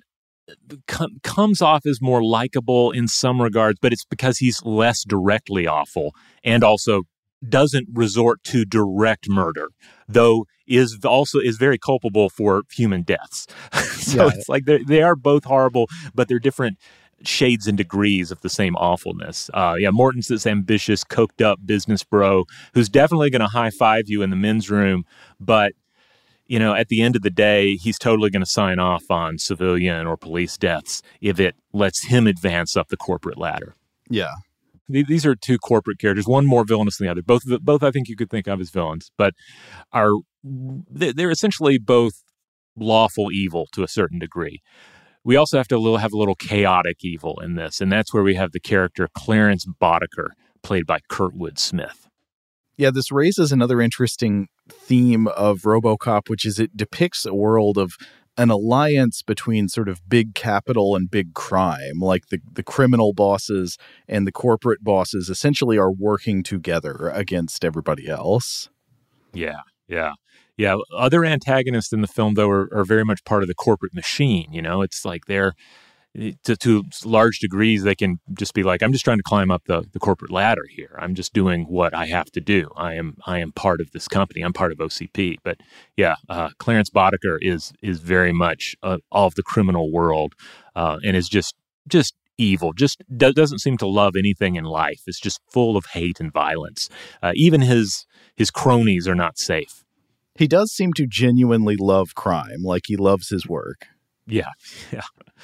Speaker 5: com- comes off as more likable in some regards, but it's because he's less directly awful and also doesn't resort to direct murder, though is also is very culpable for human deaths. So yeah. It's like they are both horrible, but they're different shades and degrees of the same awfulness. Uh, yeah, Morton's this ambitious, coked up business bro who's definitely going to high five you in the men's room, but you know, at the end of the day, he's totally going to sign off on civilian or police deaths if it lets him advance up the corporate ladder.
Speaker 2: Yeah.
Speaker 5: These are two corporate characters, one more villainous than the other. Both, both I think you could think of as villains, but are they're essentially both lawful evil to a certain degree. we also have to little, have a little chaotic evil in this, and that's where we have the character Clarence Boddicker, played by Kurtwood Smith.
Speaker 2: Yeah, this raises another interesting theme of RoboCop, which is it depicts a world of an alliance between sort of big capital and big crime, like the, the criminal bosses and the corporate bosses essentially are working together against everybody else.
Speaker 5: Yeah, yeah. Yeah, other antagonists in the film, though, are, are very much part of the corporate machine. You know, it's like they're, to, to large degrees, they can just be like, I'm just trying to climb up the, the corporate ladder here. I'm just doing what I have to do. I am I am part of this company. I'm part of O C P. But yeah, uh, Clarence Boddicker is is very much uh, all of the criminal world uh, and is just just evil, just do- doesn't seem to love anything in life. It's just full of hate and violence. Uh, even his his cronies are not safe.
Speaker 2: He does seem to genuinely love crime, like he loves his work.
Speaker 5: Yeah, yeah.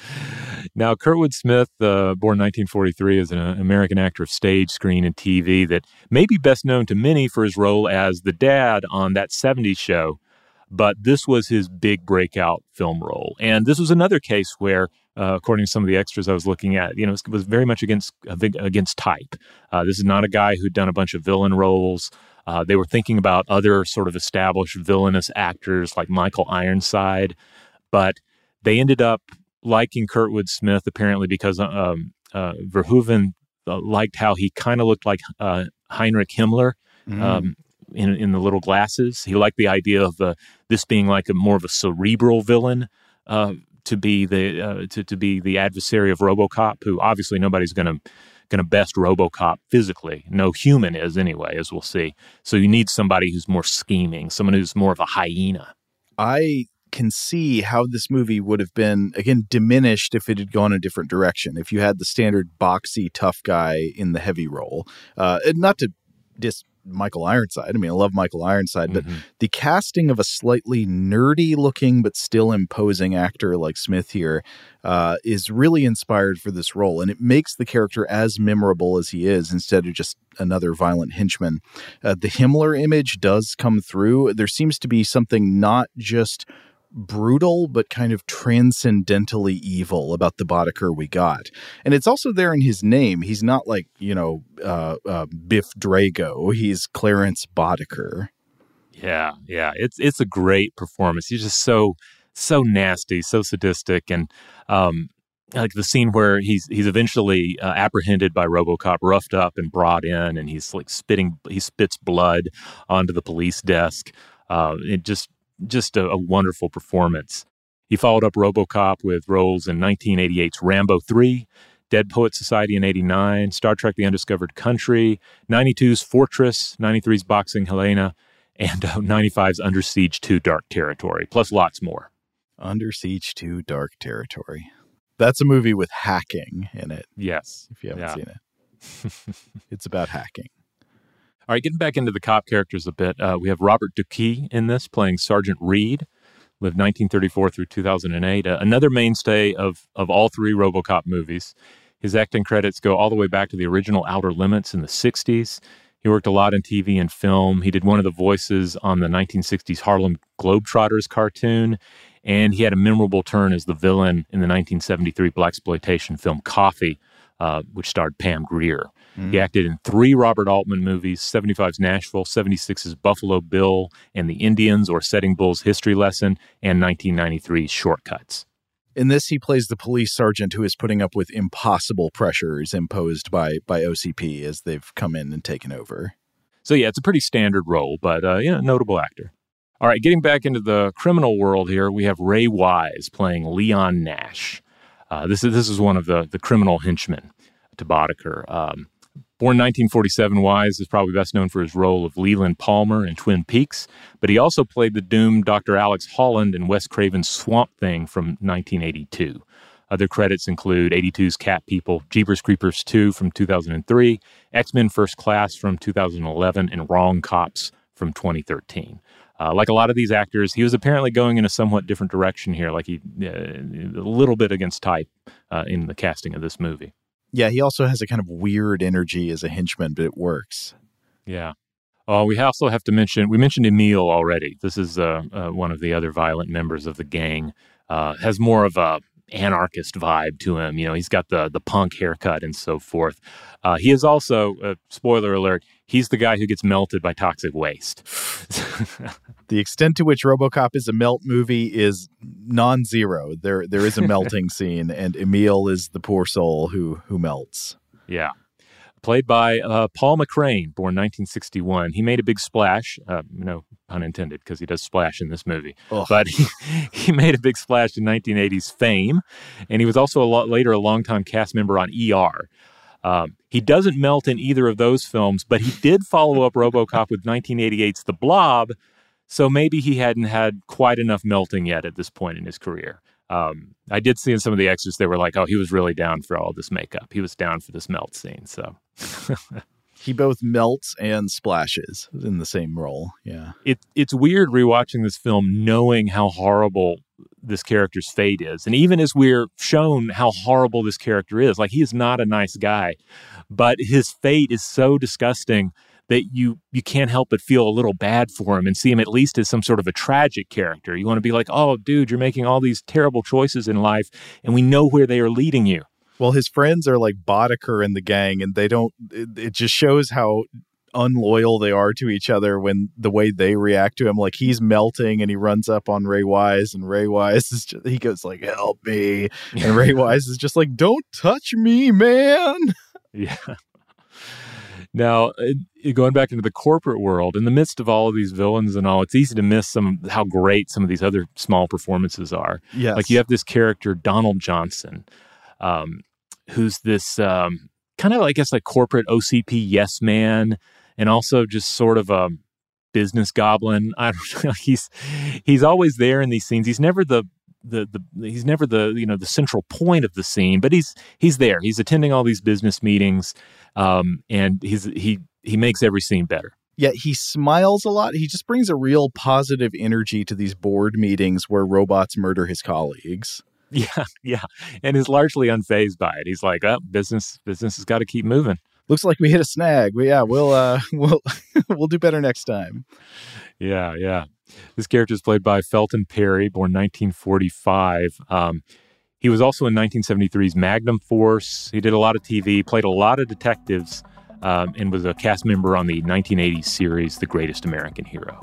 Speaker 5: Now, Kurtwood Smith, uh, born nineteen forty-three, is an American actor of stage, screen, and T V that may be best known to many for his role as the dad on That seventies Show, but this was his big breakout film role. And this was another case where, uh, according to some of the extras I was looking at, you know, it was very much against against type. Uh, this is not a guy who'd done a bunch of villain roles. Uh, they were thinking about other sort of established villainous actors like Michael Ironside, but they ended up liking Kurtwood Smith apparently because um, uh, Verhoeven uh, liked how he kind of looked like uh, Heinrich Himmler mm. um, in in the little glasses. He liked the idea of uh, this being like a more of a cerebral villain uh, to be the uh, to to be the adversary of RoboCop, who obviously nobody's going to. going to best RoboCop physically. No human is anyway, as we'll see. So you need somebody who's more scheming, someone who's more of a hyena.
Speaker 2: I can see how this movie would have been, again, diminished if it had gone a different direction. If you had the standard boxy, tough guy in the heavy role. Uh, not to dis Michael Ironside. I mean, I love Michael Ironside, but mm-hmm. the casting of a slightly nerdy looking but still imposing actor like Smith here uh, is really inspired for this role. And it makes the character as memorable as he is instead of just another violent henchman. Uh, the Himmler image does come through. There seems to be something not just brutal, but kind of transcendentally evil about the Boddicker we got. And it's also there in his name. He's not like, you know, uh, uh, Biff Drago. He's Clarence Boddicker.
Speaker 5: Yeah, yeah. It's it's a great performance. He's just so, so nasty, so sadistic. And um, like the scene where he's he's eventually uh, apprehended by RoboCop, roughed up and brought in, and he's like spitting, he spits blood onto the police desk. Uh, it just, Just a, a wonderful performance. He followed up RoboCop with roles in nineteen eighty-eight's Rambo three, Dead Poets Society in eighty-nine, Star Trek The Undiscovered Country, ninety-two's Fortress, ninety-three's Boxing Helena, and uh, ninety-five's Under Siege two Dark Territory, plus lots more.
Speaker 2: Under Siege two Dark Territory. That's a movie with hacking in it.
Speaker 5: Yes.
Speaker 2: If you haven't
Speaker 5: yeah.
Speaker 2: seen it. It's about hacking.
Speaker 5: All right, getting back into the cop characters a bit, uh, we have Robert Duquie in this playing Sergeant Reed, lived nineteen thirty-four through two thousand eight, uh, another mainstay of, of all three RoboCop movies. His acting credits go all the way back to the original Outer Limits in the sixties. He worked a lot in T V and film. He did one of the voices on the nineteen sixties Harlem Globetrotters cartoon, and he had a memorable turn as the villain in the nineteen seventy-three blaxploitation film Coffee, uh, which starred Pam Grier. Mm. He acted in three Robert Altman movies, seventy-five's Nashville, seventy-six's Buffalo Bill and the Indians or Setting Bull's History Lesson, and nineteen ninety-three's Shortcuts.
Speaker 2: In this, he plays the police sergeant who is putting up with impossible pressures imposed by, by O C P as they've come in and taken over.
Speaker 5: So yeah, it's a pretty standard role, but uh, you know, notable actor. All right, getting back into the criminal world here, we have Ray Wise playing Leon Nash. Uh, this is this is one of the, the criminal henchmen to Boddicker. Um, Born nineteen forty-seven, Wise is probably best known for his role of Leland Palmer in Twin Peaks, but he also played the doomed Doctor Alex Holland in Wes Craven's Swamp Thing from nineteen eighty-two. Other credits include eighty-two's Cat People, Jeepers Creepers two from two thousand three, X-Men First Class from two thousand eleven, and Wrong Cops from twenty thirteen. Uh, like a lot of these actors, he was apparently going in a somewhat different direction here, like he uh, a little bit against type uh, in the casting of this movie.
Speaker 2: Yeah, he also has a kind of weird energy as a henchman, but it works.
Speaker 5: Yeah. Oh, we also have to mention, we mentioned Emil already. This is uh, uh, one of the other violent members of the gang. Uh, has more of a anarchist vibe to him. You know, he's got the the punk haircut and so forth. Uh, he is also, uh, spoiler alert, he's the guy who gets melted by toxic waste.
Speaker 2: The extent to which RoboCop is a melt movie is non-zero. There, there is a melting scene, and Emil is the poor soul who who melts.
Speaker 5: Yeah. Played by uh, Paul McCrane, born nineteen sixty-one. He made a big splash, uh, no pun intended, because he does splash in this movie. Ugh. But he, he made a big splash in nineteen eighties Fame, and he was also a lot later a longtime cast member on E R. Um, he doesn't melt in either of those films, but he did follow up RoboCop with nineteen eighty-eight's The Blob, so maybe he hadn't had quite enough melting yet at this point in his career. Um, I did see in some of the extras, they were like, oh, he was really down for all this makeup. He was down for this melt scene, so...
Speaker 2: He both melts and splashes in the same role. Yeah.
Speaker 5: It, it's weird rewatching this film knowing how horrible this character's fate is. And even as we're shown how horrible this character is, like he is not a nice guy, but his fate is so disgusting that you you can't help but feel a little bad for him and see him at least as some sort of a tragic character. You want to be like, oh, dude, you're making all these terrible choices in life, and we know where they are leading you.
Speaker 2: Well, his friends are like Boddicker in the gang, and they don't, it, it just shows how unloyal they are to each other when the way they react to him. Like he's melting and he runs up on Ray Wise, and Ray Wise is just, he goes like, help me. And Ray Wise is just like, don't touch me, man.
Speaker 5: Yeah. Now, going back into the corporate world, in the midst of all of these villains and all, it's easy to miss some how great some of these other small performances are.
Speaker 2: Yes.
Speaker 5: Like you have this character, Donald Johnson, um, who's this um, kind of, I guess, like corporate O C P yes man, and also just sort of a business goblin. I don't know. He's he's always there in these scenes. He's never the the the he's never the you know the central point of the scene, but he's he's there. He's attending all these business meetings. Um, and he's, he, he makes every scene better.
Speaker 2: Yeah. He smiles a lot. He just brings a real positive energy to these board meetings where robots murder his colleagues.
Speaker 5: Yeah. Yeah. And is largely unfazed by it. He's like, oh, business, business has got to keep moving.
Speaker 2: Looks like we hit a snag. Well, yeah, we'll, uh, we'll, we'll do better next time.
Speaker 5: Yeah. Yeah. This character is played by Felton Perry, born nineteen forty-five. Um, He was also in nineteen seventy-three's Magnum Force. He did a lot of T V, played a lot of detectives, um, and was a cast member on the nineteen eighties series, The Greatest American Hero.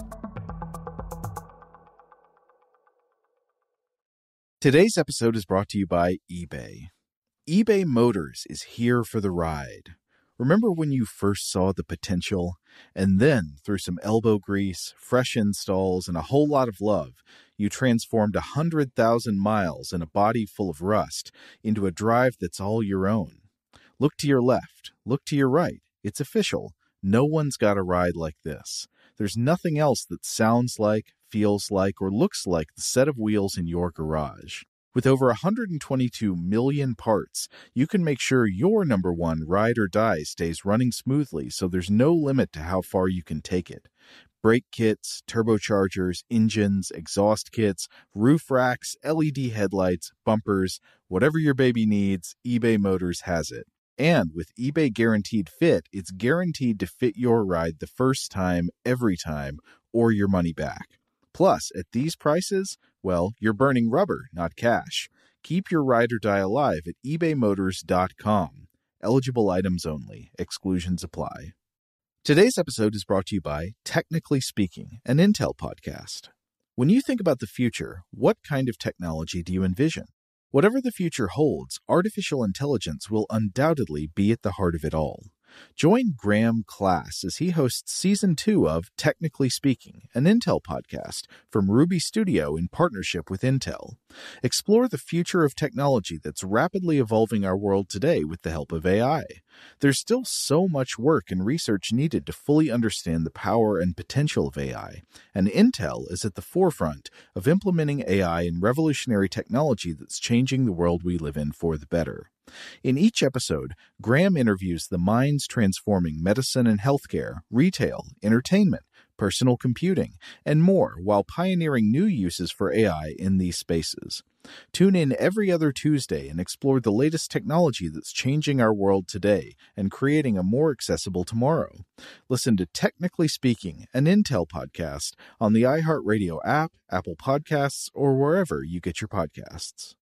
Speaker 2: Today's episode is brought to you by eBay. eBay Motors is here for the ride. Remember when you first saw the potential? And then, through some elbow grease, fresh installs, and a whole lot of love, you transformed one hundred thousand miles and a body full of rust into a drive that's all your own. Look to your left. Look to your right. It's official. No one's got a ride like this. There's nothing else that sounds like, feels like, or looks like the set of wheels in your garage. With over one hundred twenty-two million parts, you can make sure your number one ride or die stays running smoothly, so there's no limit to how far you can take it. Brake kits, turbochargers, engines, exhaust kits, roof racks, L E D headlights, bumpers, whatever your baby needs, eBay Motors has it. And with eBay Guaranteed Fit, it's guaranteed to fit your ride the first time, every time, or your money back. Plus, at these prices, well, you're burning rubber, not cash. Keep your ride or die alive at ebay motors dot com. Eligible items only. Exclusions apply. Today's episode is brought to you by Technically Speaking, an Intel podcast. When you think about the future, what kind of technology do you envision? Whatever the future holds, artificial intelligence will undoubtedly be at the heart of it all. Join Graham Class as he hosts Season two of Technically Speaking, an Intel podcast from Ruby Studio in partnership with Intel. Explore the future of technology that's rapidly evolving our world today with the help of A I. There's still so much work and research needed to fully understand the power and potential of A I, and Intel is at the forefront of implementing A I in revolutionary technology that's changing the world we live in for the better. In each episode, Graham interviews the minds transforming medicine and healthcare, retail, entertainment, personal computing, and more while pioneering new uses for A I in these spaces. Tune in every other Tuesday and explore the latest technology that's changing our world today and creating a more accessible tomorrow. Listen to Technically Speaking, an Intel podcast on the iHeartRadio app, Apple Podcasts, or wherever you get your podcasts.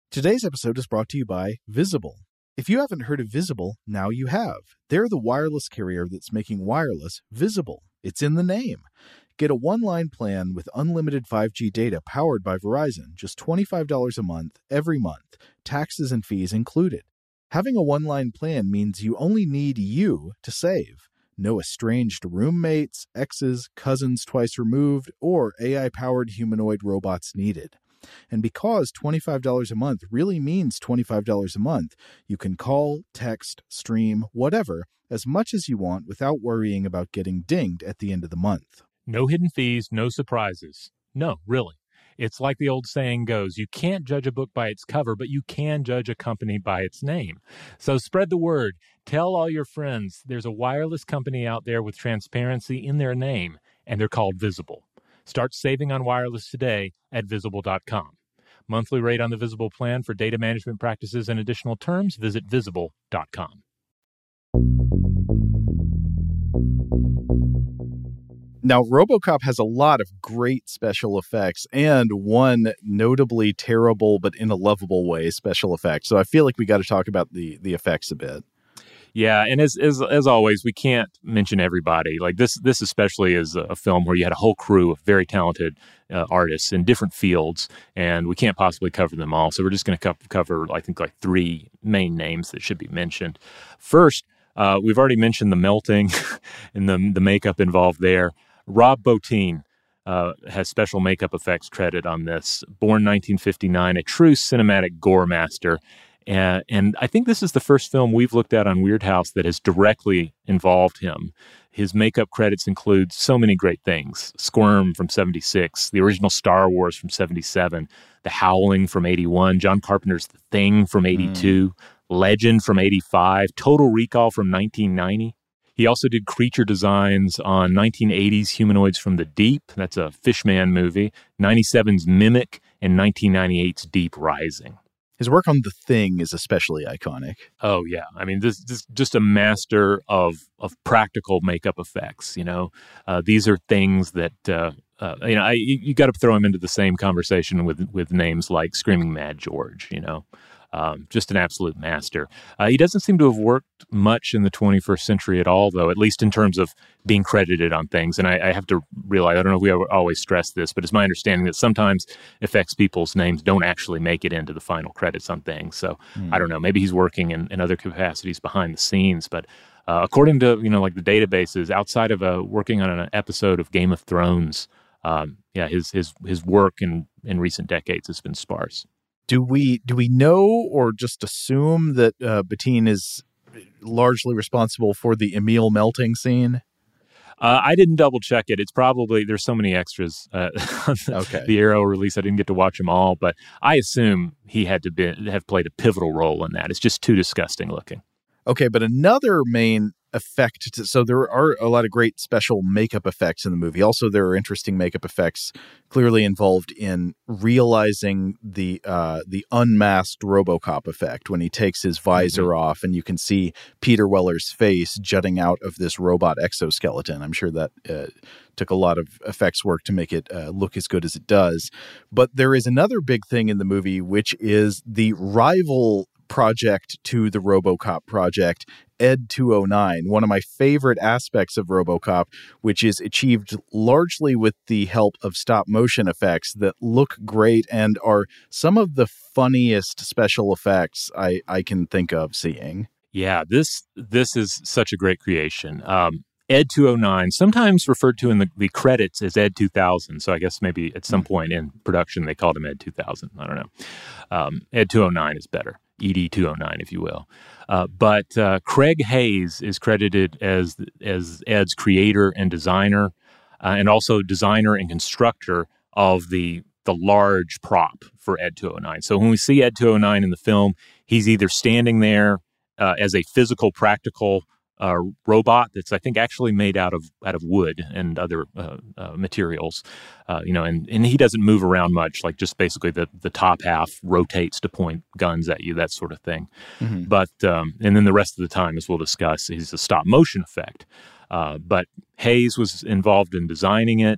Speaker 2: Today's episode is brought to you by Visible. If you haven't heard of Visible, now you have. They're the wireless carrier that's making wireless visible. It's in the name. Get a one-line plan with unlimited five G data powered by Verizon, just twenty-five dollars a month, every month, taxes and fees included. Having a one-line plan means you only need you to save. No estranged roommates, exes, cousins twice removed, or A I-powered humanoid robots needed. And because twenty-five dollars a month really means twenty-five dollars a month, you can call, text, stream, whatever, as much as you want without worrying about getting dinged at the end of the month.
Speaker 5: No hidden fees, no surprises. No, really. It's like the old saying goes, you can't judge a book by its cover, but you can judge a company by its name. So spread the word. Tell all your friends there's a wireless company out there with transparency in their name, and they're called Visible. Start saving on wireless today at visible dot com. Monthly rate on the Visible plan for data management practices and additional terms, visit visible dot com.
Speaker 2: Now, RoboCop has a lot of great special effects and one notably terrible but in a lovable way special effect. So I feel like we got to talk about the the effects a bit.
Speaker 5: Yeah, and as as as always, we can't mention everybody. Like this, this especially is a film where you had a whole crew of very talented uh, artists in different fields, and we can't possibly cover them all. So we're just going to co- cover, I think, like three main names that should be mentioned. First, uh, we've already mentioned the melting and the the makeup involved there. Rob Bottin uh, has special makeup effects credit on this. Born nineteen fifty-nine, a true cinematic gore master. Uh, and I think this is the first film we've looked at on Weird House that has directly involved him. His makeup credits include so many great things. Squirm from seventy-six, the original Star Wars from seventy-seven, The Howling from eighty-one, John Carpenter's The Thing from eighty-two, mm. Legend from eighty-five, Total Recall from nineteen ninety. He also did creature designs on nineteen eighties Humanoids from the Deep. That's a Fishman movie. ninety-seven's Mimic and nineteen ninety-eight's Deep Rising.
Speaker 2: His work on The Thing is especially iconic.
Speaker 5: Oh, yeah. I mean, this is just a master of of practical makeup effects, you know. Uh, these are things that, uh, uh, you know, I, you, you got to throw him into the same conversation with, with names like Screaming Mad George, you know. Um, just an absolute master. Uh, he doesn't seem to have worked much in the twenty-first century at all, though, at least in terms of being credited on things. And I, I have to realize, I don't know if we always stress this, but it's my understanding that sometimes effects people's names don't actually make it into the final credits on things. So mm. I don't know, maybe he's working in, in other capacities behind the scenes. But uh, according to, you know, like the databases, outside of uh, working on an episode of Game of Thrones, um, yeah, his his his work in, in recent decades has been sparse.
Speaker 2: Do we do we know or just assume that uh, Bottin is largely responsible for the Emil melting scene?
Speaker 5: Uh, I didn't double check it. It's probably, there's so many extras uh, on the,
Speaker 2: okay.
Speaker 5: the Arrow release. I didn't get to watch them all, but I assume he had to be, have played a pivotal role in that. It's just too disgusting looking.
Speaker 2: Okay, but another main effect, to, so there are a lot of great special makeup effects in the movie. Also, there are interesting makeup effects clearly involved in realizing the uh, the unmasked RoboCop effect when he takes his visor mm-hmm. off and you can see Peter Weller's face jutting out of this robot exoskeleton. I'm sure that uh, took a lot of effects work to make it uh, look as good as it does. But there is another big thing in the movie, which is the rival project to the RoboCop project, Ed two oh nine, one of my favorite aspects of RoboCop, which is achieved largely with the help of stop motion effects that look great and are some of the funniest special effects I, I can think of seeing.
Speaker 5: Yeah, this this is such a great creation. Um, Ed two oh nine, sometimes referred to in the, the credits as Ed two thousand. So I guess maybe at some point in production they called him Ed two thousand. I don't know. Um, Ed two oh nine is better. E D two oh nine, if you will. Uh, but uh, Craig Hayes is credited as as Ed's creator and designer, uh, and also designer and constructor of the the large prop for Ed two oh nine. So when we see Ed two oh nine in the film, he's either standing there uh, as a physical, practical uh, robot that's, I think, actually made out of out of wood and other uh, uh, materials, uh, you know, and, and he doesn't move around much, like just basically the, the top half rotates to point guns at you, that sort of thing. Mm-hmm. But, um, and then the rest of the time, as we'll discuss, is a stop motion effect. Uh, but Hayes was involved in designing it.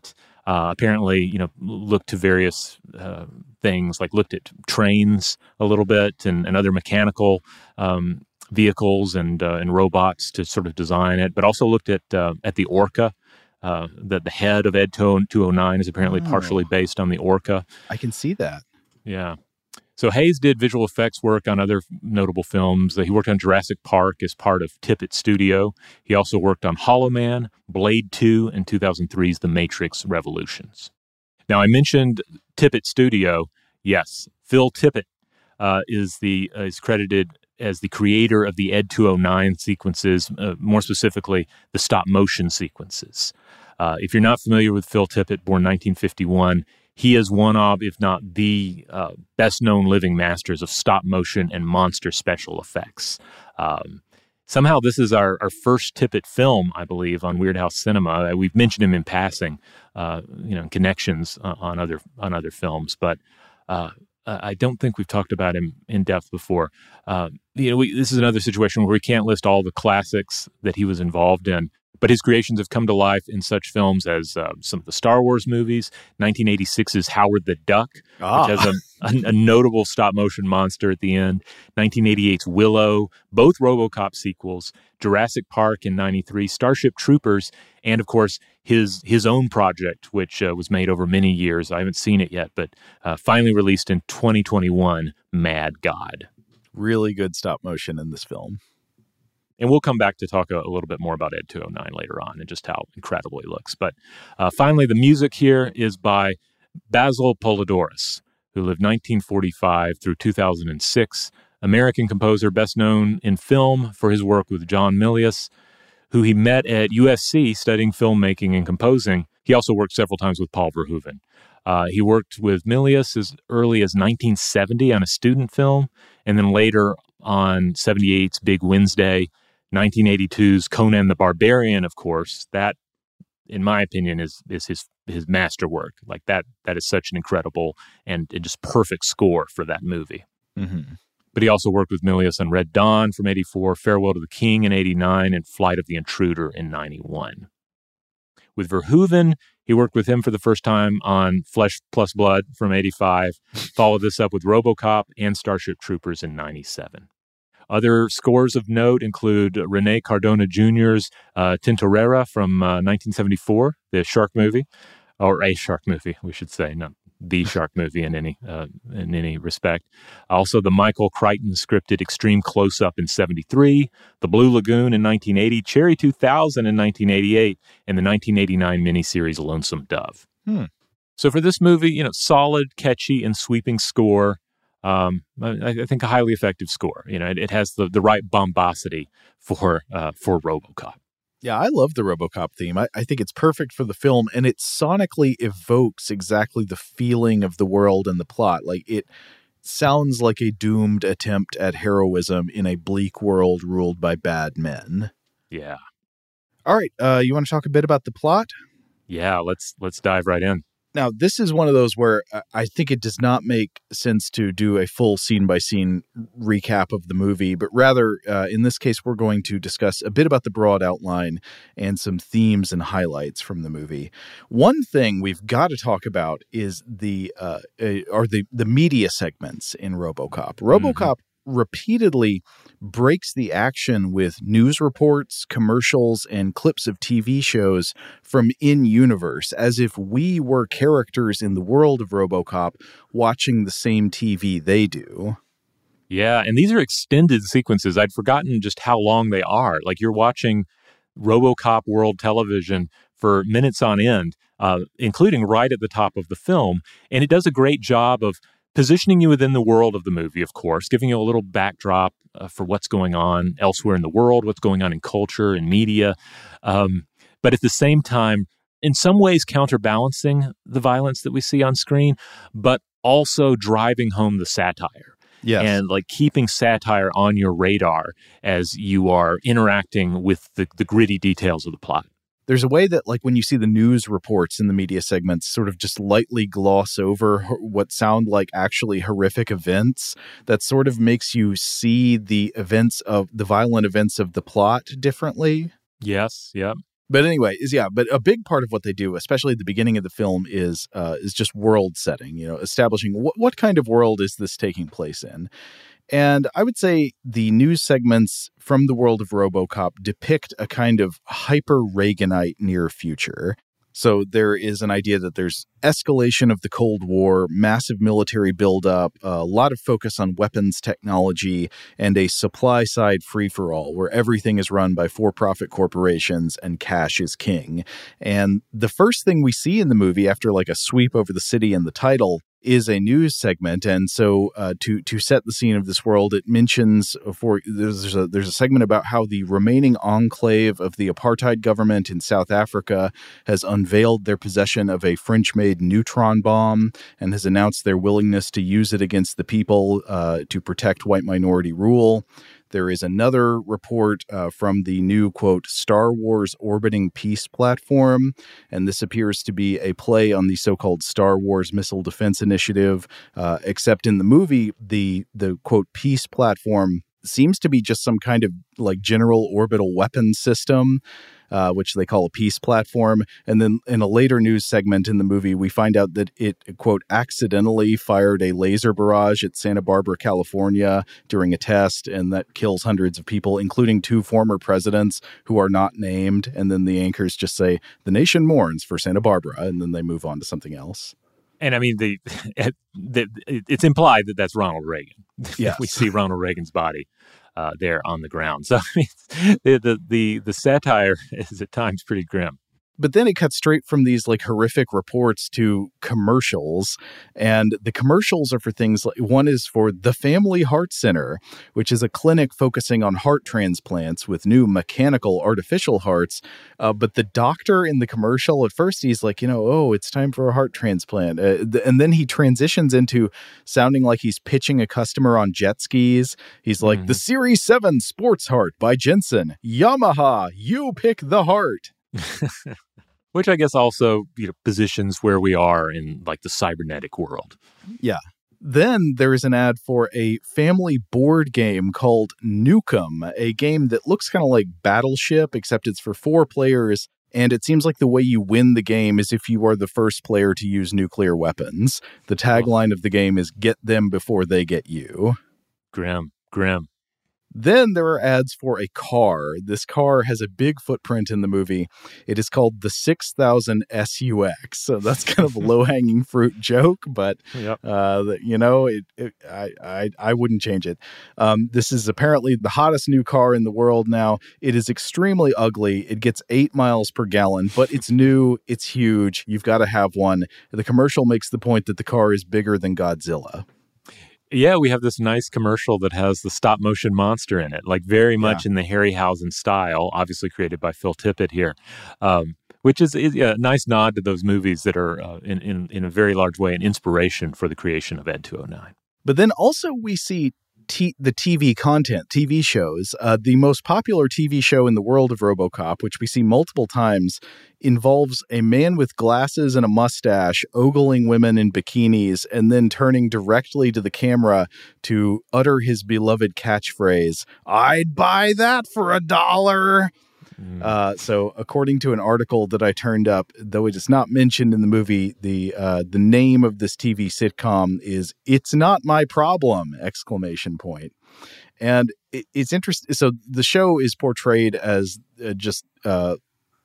Speaker 5: Uh, apparently, you know, looked to various uh, things, like looked at trains a little bit and, and other mechanical um, vehicles and uh, and robots to sort of design it, but also looked at uh, at the Orca. Uh, the, the head of Ed two oh nine is apparently
Speaker 2: Oh.
Speaker 5: partially based on the Orca.
Speaker 2: I can see that.
Speaker 5: Yeah. So Hayes did visual effects work on other notable films. He worked on Jurassic Park as part of Tippett Studio. He also worked on Hollow Man, Blade two, and two thousand three's The Matrix Revolutions. Now, I mentioned Tippett Studio. Yes, Phil Tippett uh, is the uh, is credited as the creator of the Ed two oh nine sequences, uh, more specifically, the stop-motion sequences. Uh, if you're not familiar with Phil Tippett, born nineteen fifty-one, he is one of, if not the uh, best-known living masters of stop-motion and monster special effects. Um, somehow this is our, our first Tippett film, I believe, on Weird House Cinema. We've mentioned him in passing, uh, you know, connections uh, on other on other films, but uh, I don't think we've talked about him in depth before. Uh, you know, we, this is another situation where we can't list all the classics that he was involved in. But his creations have come to life in such films as uh, some of the Star Wars movies, nineteen eighty-six's Howard the Duck,
Speaker 2: Ah.
Speaker 5: which has a, a, a notable stop-motion monster at the end, nineteen eighty-eight's Willow, both RoboCop sequels, Jurassic Park in ninety-three, Starship Troopers, and, of course, his his own project, which uh, was made over many years. I haven't seen it yet, but uh, finally released in twenty twenty-one, Mad God.
Speaker 2: Really good stop motion in this film.
Speaker 5: And we'll come back to talk a, a little bit more about Ed two oh nine later on and just how incredible he looks. But uh, finally, the music here is by Basil Polidorus, who lived nineteen forty-five through two thousand six, American composer best known in film for his work with John Milius, who he met at U S C studying filmmaking and composing. He also worked several times with Paul Verhoeven. Uh, he worked with Milius as early as nineteen seventy on a student film, and then later on seventy-eight's Big Wednesday, nineteen eighty-two's Conan the Barbarian, of course. That, in my opinion, is is his his masterwork. Like that, that is such an incredible and, and just perfect score for that movie.
Speaker 2: Mm-hmm.
Speaker 5: But he also worked with Milius on Red Dawn from eighty-four, Farewell to the King in eighty-nine, and Flight of the Intruder in ninety-one. With Verhoeven, he worked with him for the first time on Flesh Plus Blood from eighty-five, followed this up with RoboCop and Starship Troopers in ninety-seven. Other scores of note include Rene Cardona Junior's uh, Tintorera from uh, nineteen seventy-four, the shark movie, or a shark movie, we should say, not the shark movie in any uh, in any respect. Also, the Michael Crichton scripted Extreme Close-Up in seventy-three, The Blue Lagoon in nineteen eighty, Cherry two thousand in nineteen eighty-eight, and the nineteen eighty-nine miniseries Lonesome Dove.
Speaker 2: Hmm.
Speaker 5: So for this movie, you know, solid, catchy, and sweeping score. Um, I, I think a highly effective score. You know, it, it has the, the right bombosity for uh, for RoboCop.
Speaker 2: Yeah, I love the RoboCop theme. I, I think it's perfect for the film, and it sonically evokes exactly the feeling of the world and the plot. Like, it sounds like a doomed attempt at heroism in a bleak world ruled by bad men.
Speaker 5: Yeah.
Speaker 2: All right, uh, you want to talk a bit about the plot?
Speaker 5: Yeah, let's let's dive right in.
Speaker 2: Now, this is one of those where I think it does not make sense to do a full scene-by-scene recap of the movie, but rather, uh, in this case, we're going to discuss a bit about the broad outline and some themes and highlights from the movie. One thing we've got to talk about is the uh, uh, are the the media segments in RoboCop. RoboCop mm-hmm. repeatedly breaks the action with news reports, commercials, and clips of T V shows from in-universe, as if we were characters in the world of RoboCop watching the same T V they do.
Speaker 5: Yeah, and these are extended sequences. I'd forgotten just how long they are. Like, you're watching RoboCop World Television for minutes on end, uh, including right at the top of the film, and it does a great job of positioning you within the world of the movie, of course, giving you a little backdrop uh, for what's going on elsewhere in the world, what's going on in culture and media. Um, but at the same time, in some ways counterbalancing the violence that we see on screen, but also driving home the satire.
Speaker 2: Yes.
Speaker 5: And like keeping satire on your radar as you are interacting with the, the gritty details of the plot.
Speaker 2: There's a way that, like, when you see the news reports in the media segments sort of just lightly gloss over what sound like actually horrific events, that sort of makes you see the events of the violent events of the plot differently.
Speaker 5: Yes, yeah.
Speaker 2: But anyway, is yeah, but a big part of what they do, especially at the beginning of the film, is uh, is just world setting, you know, establishing what, what kind of world is this taking place in. And I would say the news segments from the world of RoboCop depict a kind of hyper-Reaganite near future. So there is an idea that there's escalation of the Cold War, massive military buildup, a lot of focus on weapons technology, and a supply-side free-for-all where everything is run by for-profit corporations and cash is king. And the first thing we see in the movie, after like a sweep over the city and the title, is a news segment. And so uh, to to set the scene of this world, it mentions for there's a, there's a segment about how the remaining enclave of the apartheid government in South Africa has unveiled their possession of a French-made neutron bomb and has announced their willingness to use it against the people uh, to protect white minority rule. There is another report uh, from the new, quote, Star Wars orbiting peace platform, and this appears to be a play on the so-called Star Wars Missile Defense Initiative, uh, except in the movie, the, the, quote, peace platform seems to be just some kind of, like, general orbital weapons system, uh, which they call a peace platform. And then in a later news segment in the movie, we find out that it, quote, accidentally fired a laser barrage at Santa Barbara, California during a test, and that kills hundreds of people, including two former presidents who are not named. And then the anchors just say, the nation mourns for Santa Barbara, and then they move on to something else.
Speaker 5: And I mean, the, the it's implied that that's Ronald Reagan.
Speaker 2: Yes.
Speaker 5: We see Ronald Reagan's body uh, there on the ground. So I mean, the, the the the satire is at times pretty grim.
Speaker 2: But then it cuts straight from these like horrific reports to commercials. And the commercials are for things like, one is for the Family Heart Center, which is a clinic focusing on heart transplants with new mechanical artificial hearts. Uh, but the doctor in the commercial, at first he's like, you know, oh, it's time for a heart transplant. Uh, th- and then he transitions into sounding like he's pitching a customer on jet skis. He's like, mm-hmm. the Series seven Sports Heart by Jensen. Yamaha, you pick the heart.
Speaker 5: Which I guess also, you know, positions where we are in like the cybernetic world.
Speaker 2: Yeah. Then there is an ad for a family board game called Nukem, a game that looks kind of like Battleship, except it's for four players. And it seems like the way you win the game is if you are the first player to use nuclear weapons. The tagline of the game is get them before they get you.
Speaker 5: Grim, grim.
Speaker 2: Then there are ads for a car. This car has a big footprint in the movie. It is called the six thousand S U X. So that's kind of a low-hanging fruit joke, but,
Speaker 5: yep.
Speaker 2: uh, you know, it, it, I, I, I wouldn't change it. Um, this is apparently the hottest new car in the world now. It is extremely ugly. It gets eight miles per gallon, but it's new. It's huge. You've got to have one. The commercial makes the point that the car is bigger than Godzilla.
Speaker 5: Yeah, we have this nice commercial that has the stop motion monster in it, like very much yeah. in the Harryhausen style, obviously created by Phil Tippett here, um, which is, is a nice nod to those movies that are uh, in, in, in a very large way an inspiration for the creation of Ed two oh nine.
Speaker 2: But then also we see T- the T V content, T V shows. Uh, the most popular T V show in the world of RoboCop, which we see multiple times, involves a man with glasses and a mustache ogling women in bikinis and then turning directly to the camera to utter his beloved catchphrase, "I'd buy that for a dollar." Mm. Uh, so according to an article that I turned up, though it is not mentioned in the movie, the uh, the name of this T V sitcom is "It's Not My Problem!" exclamation point. And it, it's interesting. So the show is portrayed as uh, just uh,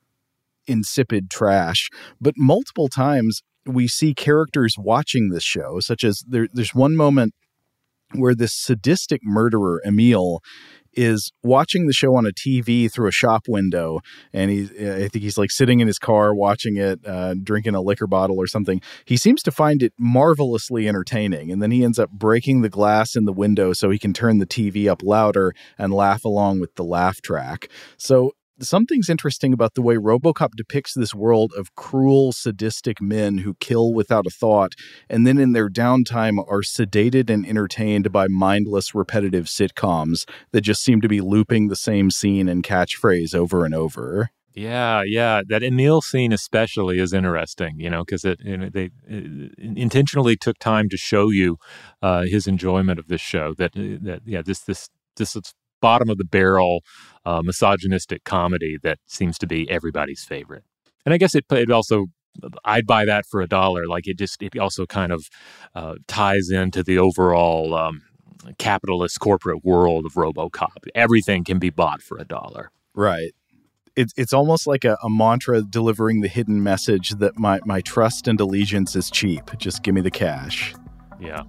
Speaker 2: insipid trash, but multiple times we see characters watching this show, such as there, there's one moment where this sadistic murderer, Emil, is watching the show on a T V through a shop window. And he's, I think he's like sitting in his car watching it, uh, drinking a liquor bottle or something. He seems to find it marvelously entertaining. And then he ends up breaking the glass in the window so he can turn the T V up louder and laugh along with the laugh track. So something's interesting about the way RoboCop depicts this world of cruel, sadistic men who kill without a thought, and then in their downtime are sedated and entertained by mindless, repetitive sitcoms that just seem to be looping the same scene and catchphrase over and over.
Speaker 5: Yeah, yeah. That Emil scene especially is interesting, you know, because it, you know, they it intentionally took time to show you uh, his enjoyment of this show. That that yeah, this this this is bottom of the barrel uh, misogynistic comedy that seems to be everybody's favorite. And I guess it, it also, I'd buy that for a dollar. Like it just, it also kind of uh, ties into the overall um, capitalist corporate world of RoboCop. Everything can be bought for a dollar.
Speaker 2: Right. It's it's almost like a, a mantra delivering the hidden message that my, my trust and allegiance is cheap. Just give me the cash.
Speaker 5: Yeah.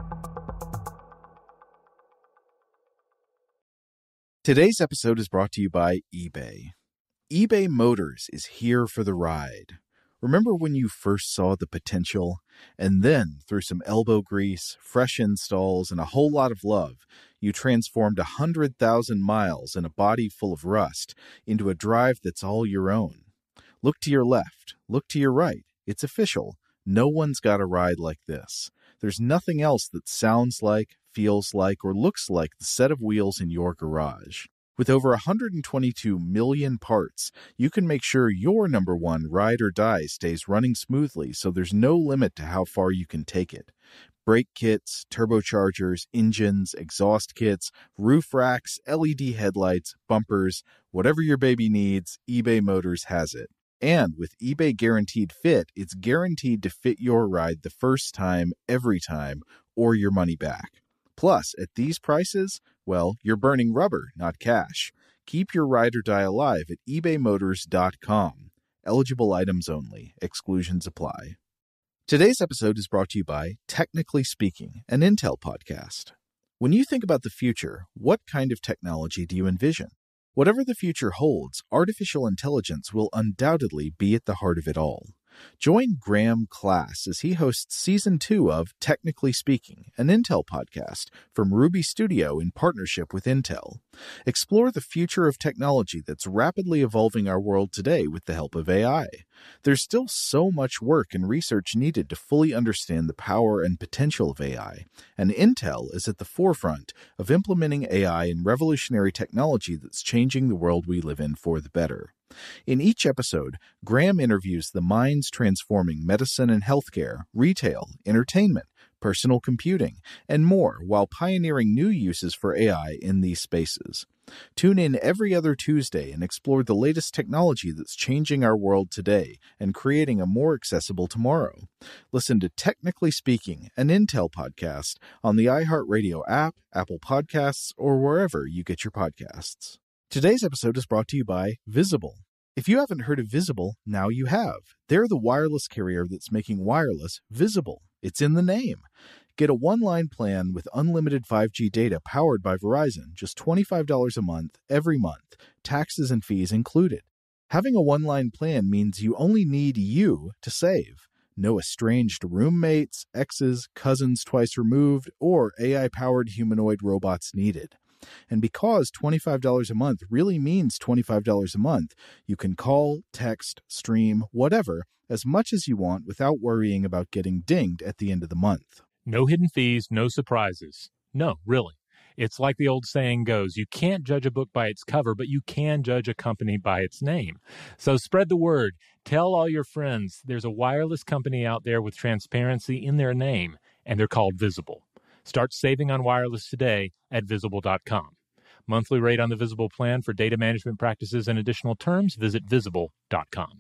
Speaker 2: Today's episode is brought to you by eBay. eBay Motors is here for the ride. Remember when you first saw the potential? And then, through some elbow grease, fresh installs, and a whole lot of love, you transformed one hundred thousand miles and a body full of rust into a drive that's all your own. Look to your left. Look to your right. It's official. No one's got a ride like this. There's nothing else that sounds like, feels like, or looks like the set of wheels in your garage. With over one hundred twenty-two million parts, you can make sure your number one ride or die stays running smoothly, so there's no limit to how far you can take it. Brake kits, turbochargers, engines, exhaust kits, roof racks, L E D headlights, bumpers, whatever your baby needs, eBay Motors has it. And with eBay Guaranteed Fit, it's guaranteed to fit your ride the first time, every time, or your money back. Plus, at these prices, well, you're burning rubber, not cash. Keep your ride or die alive at ebay motors dot com. Eligible items only. Exclusions apply. Today's episode is brought to you by Technically Speaking, an Intel podcast. When you think about the future, what kind of technology do you envision? Whatever the future holds, artificial intelligence will undoubtedly be at the heart of it all. Join Graham Class as he hosts Season two of Technically Speaking, an Intel podcast from Ruby Studio in partnership with Intel. Explore the future of technology that's rapidly evolving our world today with the help of A I. There's still so much work and research needed to fully understand the power and potential of A I, and Intel is at the forefront of implementing A I in revolutionary technology that's changing the world we live in for the better. In each episode, Graham interviews the minds transforming medicine and healthcare, retail, entertainment, personal computing, and more while pioneering new uses for A I in these spaces. Tune in every other Tuesday and explore the latest technology that's changing our world today and creating a more accessible tomorrow. Listen to Technically Speaking, an Intel podcast on the iHeartRadio app, Apple Podcasts, or wherever you get your podcasts. Today's episode is brought to you by Visible. If you haven't heard of Visible, now you have. They're the wireless carrier that's making wireless visible. It's in the name. Get a one-line plan with unlimited five G data powered by Verizon, just twenty-five dollars a month, every month, taxes and fees included. Having a one-line plan means you only need you to save. No estranged roommates, exes, cousins twice removed, or A I-powered humanoid robots needed. And because twenty-five dollars a month really means twenty-five dollars a month, you can call, text, stream, whatever, as much as you want without worrying about getting dinged at the end of the month.
Speaker 5: No hidden fees, no surprises. No, really. It's like the old saying goes, you can't judge a book by its cover, but you can judge a company by its name. So spread the word. Tell all your friends there's a wireless company out there with transparency in their name, and they're called Visible. Start saving on wireless today at visible dot com. Monthly rate on the Visible plan for data management practices and additional terms, visit visible dot com.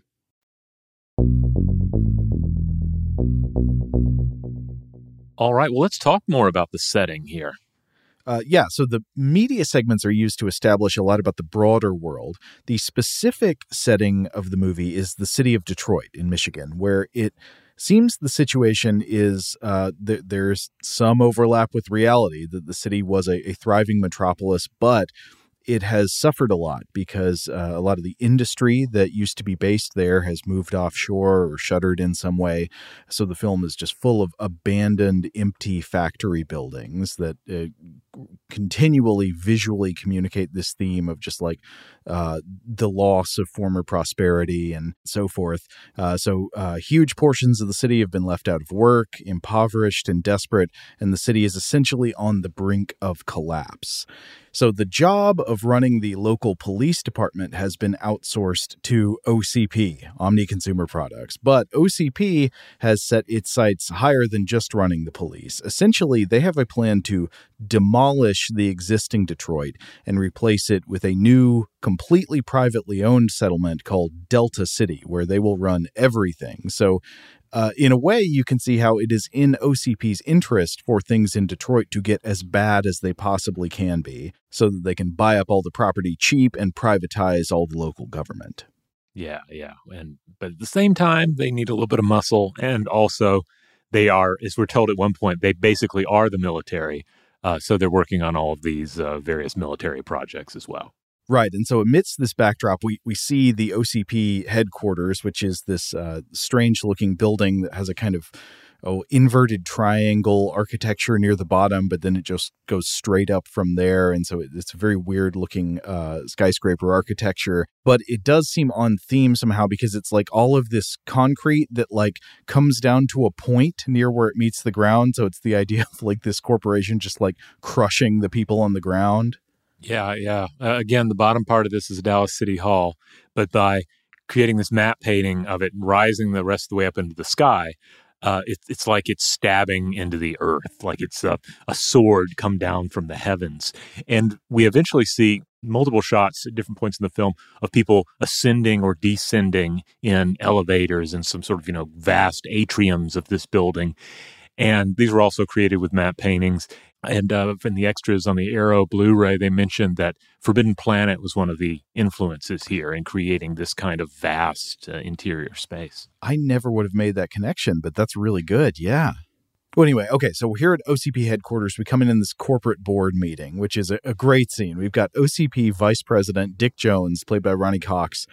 Speaker 5: All right, well, let's talk more about the setting here.
Speaker 2: Uh, yeah, so the media segments are used to establish a lot about the broader world. The specific setting of the movie is the city of Detroit in Michigan, where it seems the situation is uh, th- there's some overlap with reality, that the city was a, a thriving metropolis, but it has suffered a lot because uh, a lot of the industry that used to be based there has moved offshore or shuttered in some way. So the film is just full of abandoned, empty factory buildings that uh, continually visually communicate this theme of just like uh, the loss of former prosperity and so forth. Uh, so uh, huge portions of the city have been left out of work, impoverished and desperate, and the city is essentially on the brink of collapse. So the job of running the local police department has been outsourced to O C P, Omni Consumer Products. But O C P has set its sights higher than just running the police. Essentially, they have a plan to demolish the existing Detroit and replace it with a new, completely privately owned settlement called Delta City, where they will run everything. So Uh, in a way, you can see how it is in O C P's interest for things in Detroit to get as bad as they possibly can be so that they can buy up all the property cheap and privatize all the local government.
Speaker 5: Yeah, yeah. And but at the same time, they need a little bit of muscle. And also, they are, as we're told at one point, they basically are the military. Uh, so they're working on all of these uh, various military projects as well.
Speaker 2: Right. And so amidst this backdrop, we, we see the O C P headquarters, which is this uh, strange looking building that has a kind of oh, inverted triangle architecture near the bottom, but then it just goes straight up from there. And so it's a very weird looking uh, skyscraper architecture. But it does seem on theme somehow because it's like all of this concrete that like comes down to a point near where it meets the ground. So it's the idea of like this corporation just like crushing the people on the ground.
Speaker 5: Yeah, yeah. Uh, again, the bottom part of this is Dallas City Hall, but by creating this map painting of it rising the rest of the way up into the sky, uh, it, it's like it's stabbing into the earth, like it's a, a sword come down from the heavens. And we eventually see multiple shots at different points in the film of people ascending or descending in elevators and some sort of, you know, vast atriums of this building. And these were also created with map paintings. And uh, in the extras on the Arrow Blu-ray, they mentioned that Forbidden Planet was one of the influences here in creating this kind of vast uh, interior space.
Speaker 2: I never would have made that connection, but that's really good. Yeah. Well, anyway, okay, so we're here at O C P headquarters. We come in in this corporate board meeting, which is a, a great scene. We've got O C P Vice President Dick Jones, played by Ronnie Cox.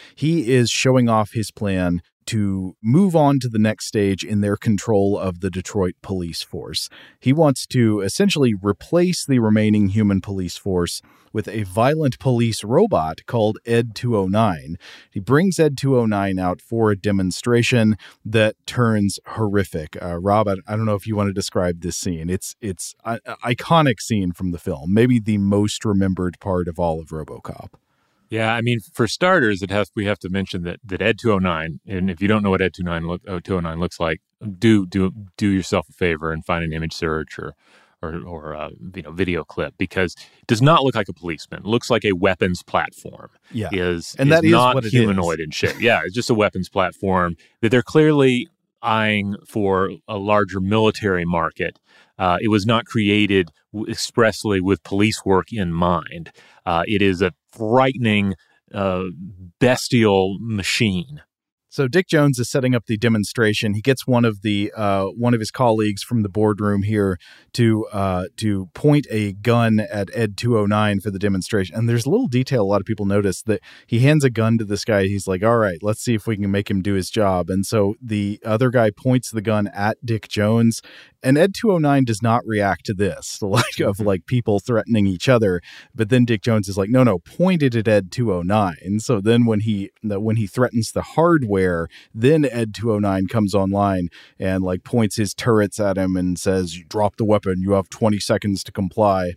Speaker 2: He is showing off his plan to move on to the next stage in their control of the Detroit police force. He wants to essentially replace the remaining human police force with a violent police robot called Ed two oh nine. He brings Ed two oh nine out for a demonstration that turns horrific. Uh, Rob, I, I don't know if you want to describe this scene. It's it's an iconic scene from the film, maybe the most remembered part of all of RoboCop.
Speaker 5: Yeah, I mean, for starters, it has we have to mention that, that Ed two oh nine, and if you don't know what Ed two oh nine looks like, do do do yourself a favor and find an image search or or or uh, you know video clip, because it does not look like a policeman. It looks like a weapons platform.
Speaker 2: Yeah,
Speaker 5: is
Speaker 2: and
Speaker 5: is
Speaker 2: that is
Speaker 5: not
Speaker 2: what it
Speaker 5: humanoid
Speaker 2: is.
Speaker 5: in shape. Yeah, it's just a weapons platform that they're clearly eyeing for a larger military market. Uh, it was not created expressly with police work in mind. Uh, it is a frightening, uh, bestial machine.
Speaker 2: So Dick Jones is setting up the demonstration. He gets one of the uh, one of his colleagues from the boardroom here to uh, to point a gun at Ed two oh nine for the demonstration. And there's a little detail a lot of people notice that he hands a gun to this guy. He's like, "All right, let's see if we can make him do his job." And so the other guy points the gun at Dick Jones. And Ed two oh nine does not react to this, the like of like people threatening each other. But then Dick Jones is like, no, no, pointed at Ed two oh nine. So then when he when he threatens the hardware, then Ed two oh nine comes online and like points his turrets at him and says, "Drop the weapon. You have twenty seconds to comply."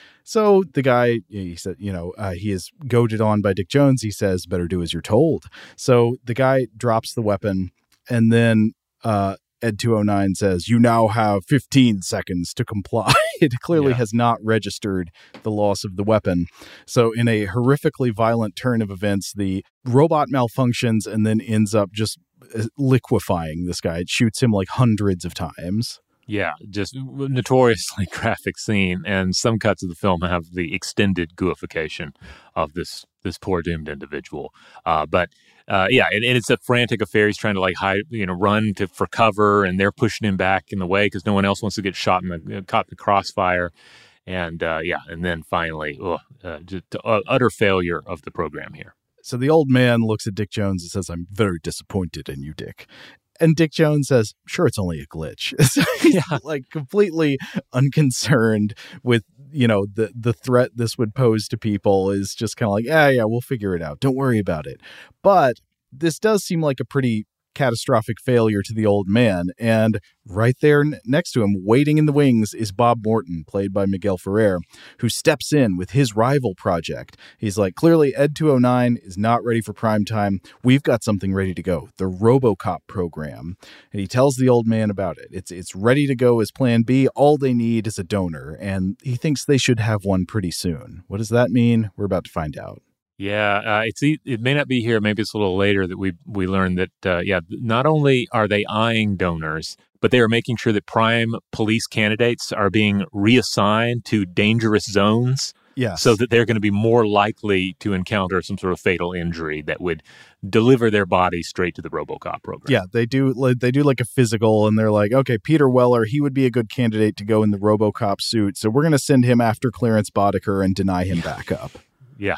Speaker 2: So the guy, he said, you know, uh, he is goaded on by Dick Jones. He says, "Better do as you're told." So the guy drops the weapon, and then uh, Ed two oh nine says, "You now have fifteen seconds to comply." It clearly yeah. has not registered the loss of the weapon. So in a horrifically violent turn of events, the robot malfunctions and then ends up just liquefying this guy. It shoots him like hundreds of times.
Speaker 5: Yeah, just notoriously graphic scene, and some cuts of the film have the extended gooification of this this poor doomed individual. Uh, but uh, yeah, and, and it's a frantic affair. He's trying to like hide, you know, run to for cover, and they're pushing him back in the way because no one else wants to get shot in the caught in the crossfire. And uh, yeah, and then finally, ugh, uh, just uh, utter failure of the program here.
Speaker 2: So the old man looks at Dick Jones and says, "I'm very disappointed in you, Dick." And Dick Jones says, "Sure, it's only a glitch." So he's yeah. like completely unconcerned with, you know, the, the threat this would pose to people. Is just kind of like, yeah, yeah, we'll figure it out. Don't worry about it. But this does seem like a pretty catastrophic failure to the old man. And right there n- next to him, waiting in the wings, is Bob Morton, played by Miguel Ferrer, who steps in with his rival project. He's like, clearly Ed two oh nine is not ready for prime time. We've got something ready to go, the RoboCop program. And he tells the old man about it. It's it's ready to go as plan B. All they need is a donor, and he thinks they should have one pretty soon. What does that mean? We're about to find out.
Speaker 5: Yeah, uh, it's it may not be here. Maybe it's a little later that we we learn that, uh, yeah, not only are they eyeing donors, but they are making sure that prime police candidates are being reassigned to dangerous zones.
Speaker 2: Yes.
Speaker 5: So that they're going to be more likely to encounter some sort of fatal injury that would deliver their body straight to the RoboCop program.
Speaker 2: Yeah, they do. They do like a physical, and they're like, okay, Peter Weller, he would be a good candidate to go in the RoboCop suit, so we're going to send him after Clarence Boddicker and deny him backup.
Speaker 5: Yeah.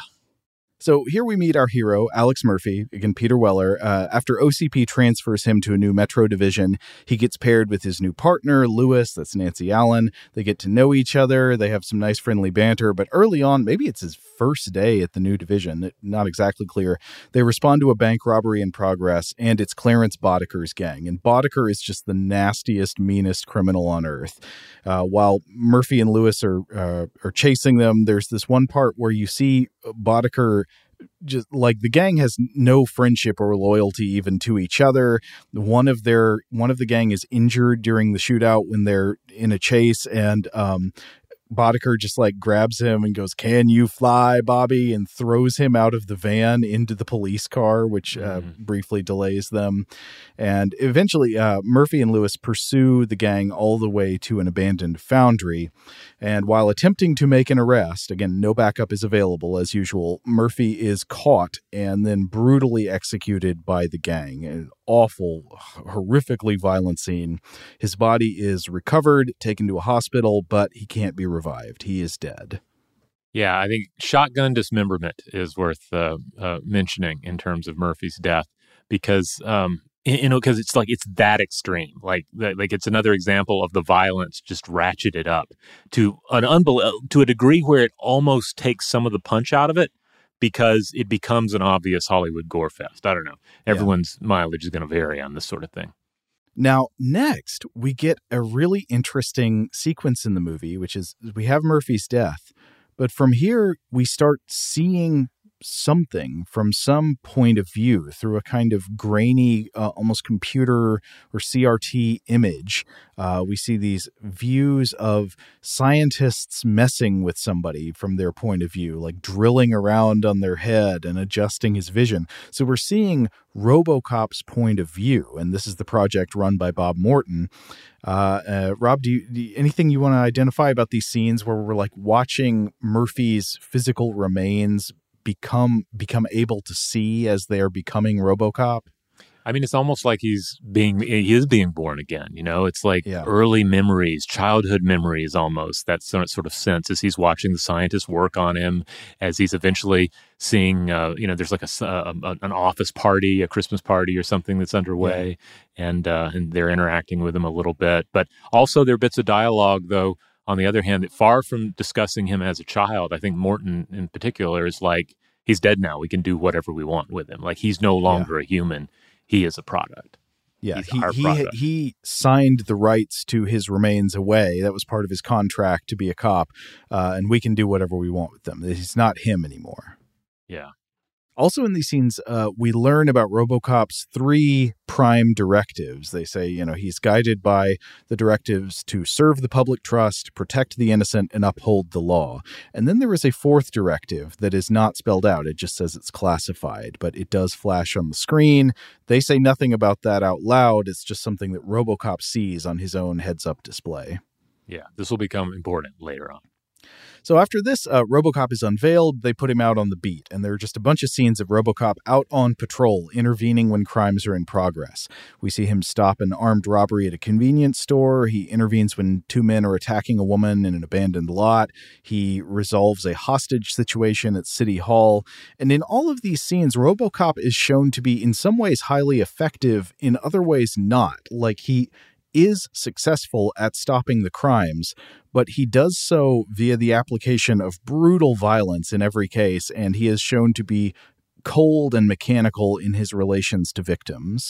Speaker 2: So here we meet our hero, Alex Murphy, again, Peter Weller. Uh, after O C P transfers him to a new Metro division, he gets paired with his new partner, Lewis, that's Nancy Allen. They get to know each other. They have some nice friendly banter. But early on, maybe it's his first day at the new division, not exactly clear, they respond to a bank robbery in progress, and it's Clarence Boddicker's gang. And Boddicker is just the nastiest, meanest criminal on earth. Uh, while Murphy and Lewis are, uh, are chasing them, there's this one part where you see Boddicker, just like the gang has no friendship or loyalty even to each other. One of their one of the gang is injured during the shootout when they're in a chase, and um, Boddicker just like grabs him and goes, "Can you fly, Bobby?" and throws him out of the van into the police car, which uh, mm. briefly delays them. And eventually uh, Murphy and Lewis pursue the gang all the way to an abandoned foundry. And while attempting to make an arrest, again, no backup is available as usual, Murphy is caught and then brutally executed by the gang. An awful, horrifically violent scene. His body is recovered, taken to a hospital, but he can't be revived. He is dead.
Speaker 5: Yeah, I think shotgun dismemberment is worth uh, uh, mentioning in terms of Murphy's death, because um, you know, because it's like it's that extreme. Like, like it's another example of the violence just ratcheted up to an unbel- to a degree where it almost takes some of the punch out of it, because it becomes an obvious Hollywood gore fest. I don't know. Everyone's yeah. mileage is going to vary on this sort of thing.
Speaker 2: Now, next, we get a really interesting sequence in the movie, which is we have Murphy's death. But from here, we start seeing something from some point of view through a kind of grainy, uh, almost computer or C R T image. Uh, we see these views of scientists messing with somebody from their point of view, like drilling around on their head and adjusting his vision. So we're seeing RoboCop's point of view, and this is the project run by Bob Morton. Uh, uh, Rob, do you, do you, anything you want to identify about these scenes where we're like watching Murphy's physical remains become become able to see as they are becoming RoboCop?
Speaker 5: I mean, it's almost like he's being he is being born again. You know, it's like
Speaker 2: yeah.
Speaker 5: early memories, childhood memories, almost that sort of sense as he's watching the scientists work on him, as he's eventually seeing, uh, you know, there's like a, a an office party, a Christmas party or something that's underway, yeah. and uh, and they're interacting with him a little bit. But also there are bits of dialogue, though, on the other hand, that far from discussing him as a child, I think Morton in particular is like, he's dead now. We can do whatever we want with him. Like, he's no longer yeah. a human. He is a product.
Speaker 2: Yeah,
Speaker 5: he's
Speaker 2: he
Speaker 5: our
Speaker 2: he,
Speaker 5: product.
Speaker 2: he signed the rights to his remains away. That was part of his contract to be a cop, uh, and we can do whatever we want with them. He's not him anymore.
Speaker 5: Yeah.
Speaker 2: Also in these scenes, uh, we learn about RoboCop's three prime directives. They say, you know, he's guided by the directives to serve the public trust, protect the innocent, and uphold the law. And then there is a fourth directive that is not spelled out. It just says it's classified, but it does flash on the screen. They say nothing about that out loud. It's just something that RoboCop sees on his own heads-up display.
Speaker 5: Yeah, this will become important later on.
Speaker 2: So after this, uh, RoboCop is unveiled. They put him out on the beat, and there are just a bunch of scenes of RoboCop out on patrol, intervening when crimes are in progress. We see him stop an armed robbery at a convenience store. He intervenes when two men are attacking a woman in an abandoned lot. He resolves a hostage situation at City Hall. And in all of these scenes, RoboCop is shown to be in some ways highly effective, in other ways not. Like, he is successful at stopping the crimes, but he does so via the application of brutal violence in every case, and he is shown to be cold and mechanical in his relations to victims.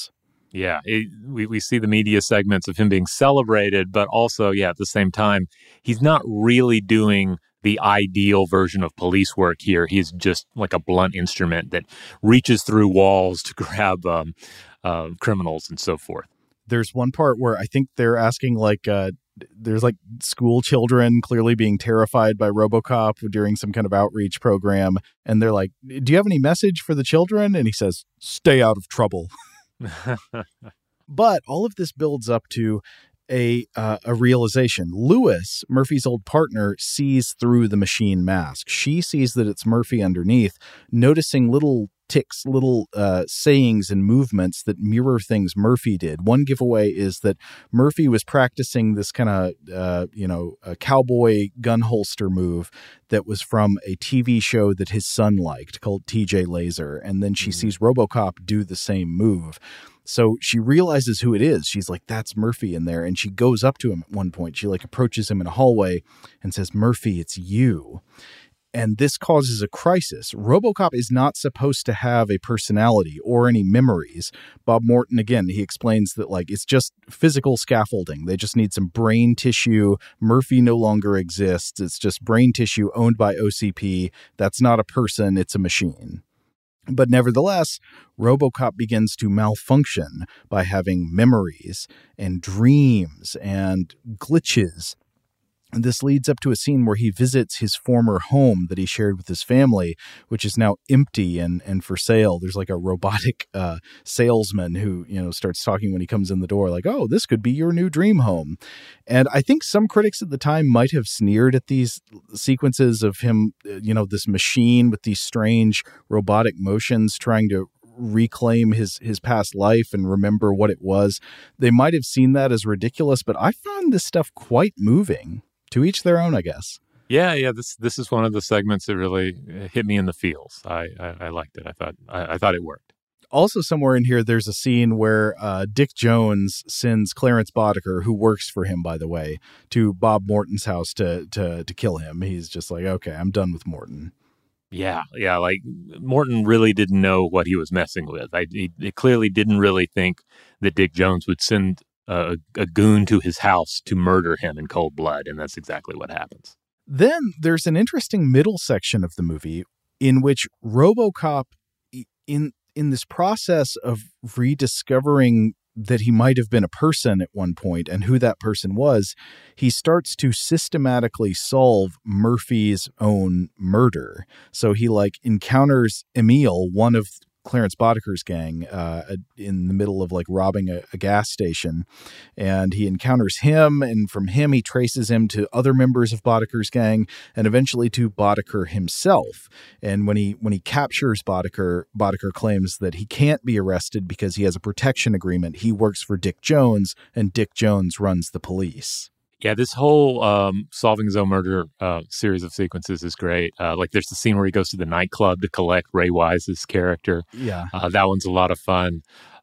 Speaker 5: Yeah, it, we, we see the media segments of him being celebrated, but also, yeah, at the same time, he's not really doing the ideal version of police work here. He's just like a blunt instrument that reaches through walls to grab um, uh, criminals and so forth.
Speaker 2: There's one part where I think they're asking like, uh, there's like school children clearly being terrified by RoboCop during some kind of outreach program. And they're like, do you have any message for the children? And he says, stay out of trouble. But all of this builds up to a uh, a realization. Lewis, Murphy's old partner, sees through the machine mask. She sees that it's Murphy underneath, noticing little ticks, little uh, sayings and movements that mirror things Murphy did. One giveaway is that Murphy was practicing this kind of, uh, you know, a cowboy gun holster move that was from a T V show that his son liked called T J Laser. And then she mm-hmm. sees RoboCop do the same move. So she realizes who it is. She's like, that's Murphy in there. And she goes up to him at one point. She like approaches him in a hallway and says, Murphy, it's you. And this causes a crisis. RoboCop is not supposed to have a personality or any memories. Bob Morton, again, he explains that like it's just physical scaffolding. They just need some brain tissue. Murphy no longer exists. It's just brain tissue owned by O C P. That's not a person. It's a machine. But nevertheless, RoboCop begins to malfunction by having memories and dreams and glitches. And this leads up to a scene where he visits his former home that he shared with his family, which is now empty and, and for sale. There's like a robotic uh, salesman who, you know, starts talking when he comes in the door, like, oh, this could be your new dream home. And I think some critics at the time might have sneered at these sequences of him, you know, this machine with these strange robotic motions trying to reclaim his his past life and remember what it was. They might have seen that as ridiculous, but I found this stuff quite moving. To each their own, I guess.
Speaker 5: Yeah, yeah. This this is one of the segments that really hit me in the feels. I I, I liked it. I thought I, I thought it worked.
Speaker 2: Also, somewhere in here, there's a scene where uh, Dick Jones sends Clarence Boddicker, who works for him, by the way, to Bob Morton's house to to to kill him. He's just like, okay, I'm done with Morton.
Speaker 5: Yeah, yeah. Like Morton really didn't know what he was messing with. I he, he clearly didn't really think that Dick Jones would send A, a goon to his house to murder him in cold blood, and that's exactly what happens.
Speaker 2: Then there's an interesting middle section of the movie in which RoboCop, in in this process of rediscovering that he might have been a person at one point and who that person was, he starts to systematically solve Murphy's own murder. So he like encounters Emil, one of Clarence Boddicker's gang, uh, in the middle of like robbing a, a gas station, and he encounters him, and from him he traces him to other members of Boddicker's gang, and eventually to Boddicker himself. And when he when he captures Boddicker, Boddicker claims that he can't be arrested because he has a protection agreement. He works for Dick Jones, and Dick Jones runs the police.
Speaker 5: Yeah, this whole um, solving his own murder uh, series of sequences is great. Uh, like there's the scene where he goes to the nightclub to collect Ray Wise's character.
Speaker 2: Yeah.
Speaker 5: Uh, that one's a lot of fun.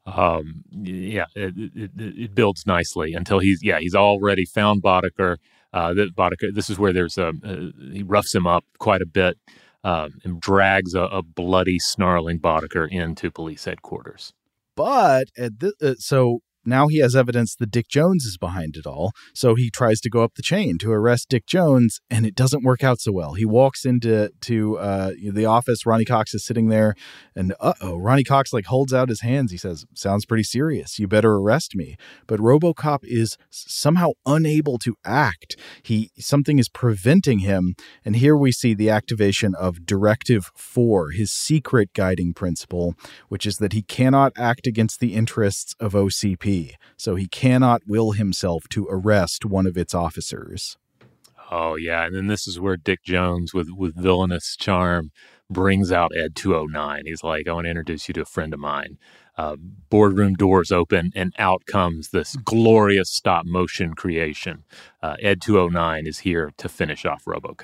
Speaker 5: Um, yeah, it, it, it builds nicely until he's, yeah, he's already found Boddicker. Uh, that Boddicker, this is where there's a, uh, he roughs him up quite a bit um, and drags a, a bloody, snarling Boddicker into police headquarters.
Speaker 2: But at the, uh, so... now he has evidence that Dick Jones is behind it all, so he tries to go up the chain to arrest Dick Jones, and it doesn't work out so well. He walks into to uh, the office. Ronnie Cox is sitting there, and uh-oh, Ronnie Cox like holds out his hands. He says, sounds pretty serious. You better arrest me. But RoboCop is somehow unable to act. He something is preventing him, and here we see the activation of Directive four, his secret guiding principle, which is that he cannot act against the interests of O C P. So he cannot will himself to arrest one of its officers.
Speaker 5: Oh, yeah. And then this is where Dick Jones, with, with villainous charm, brings out Ed two oh nine. He's like, I want to introduce you to a friend of mine. Uh, boardroom doors open, and out comes this glorious stop-motion creation. Uh, Ed two oh nine is here to finish off RoboCop.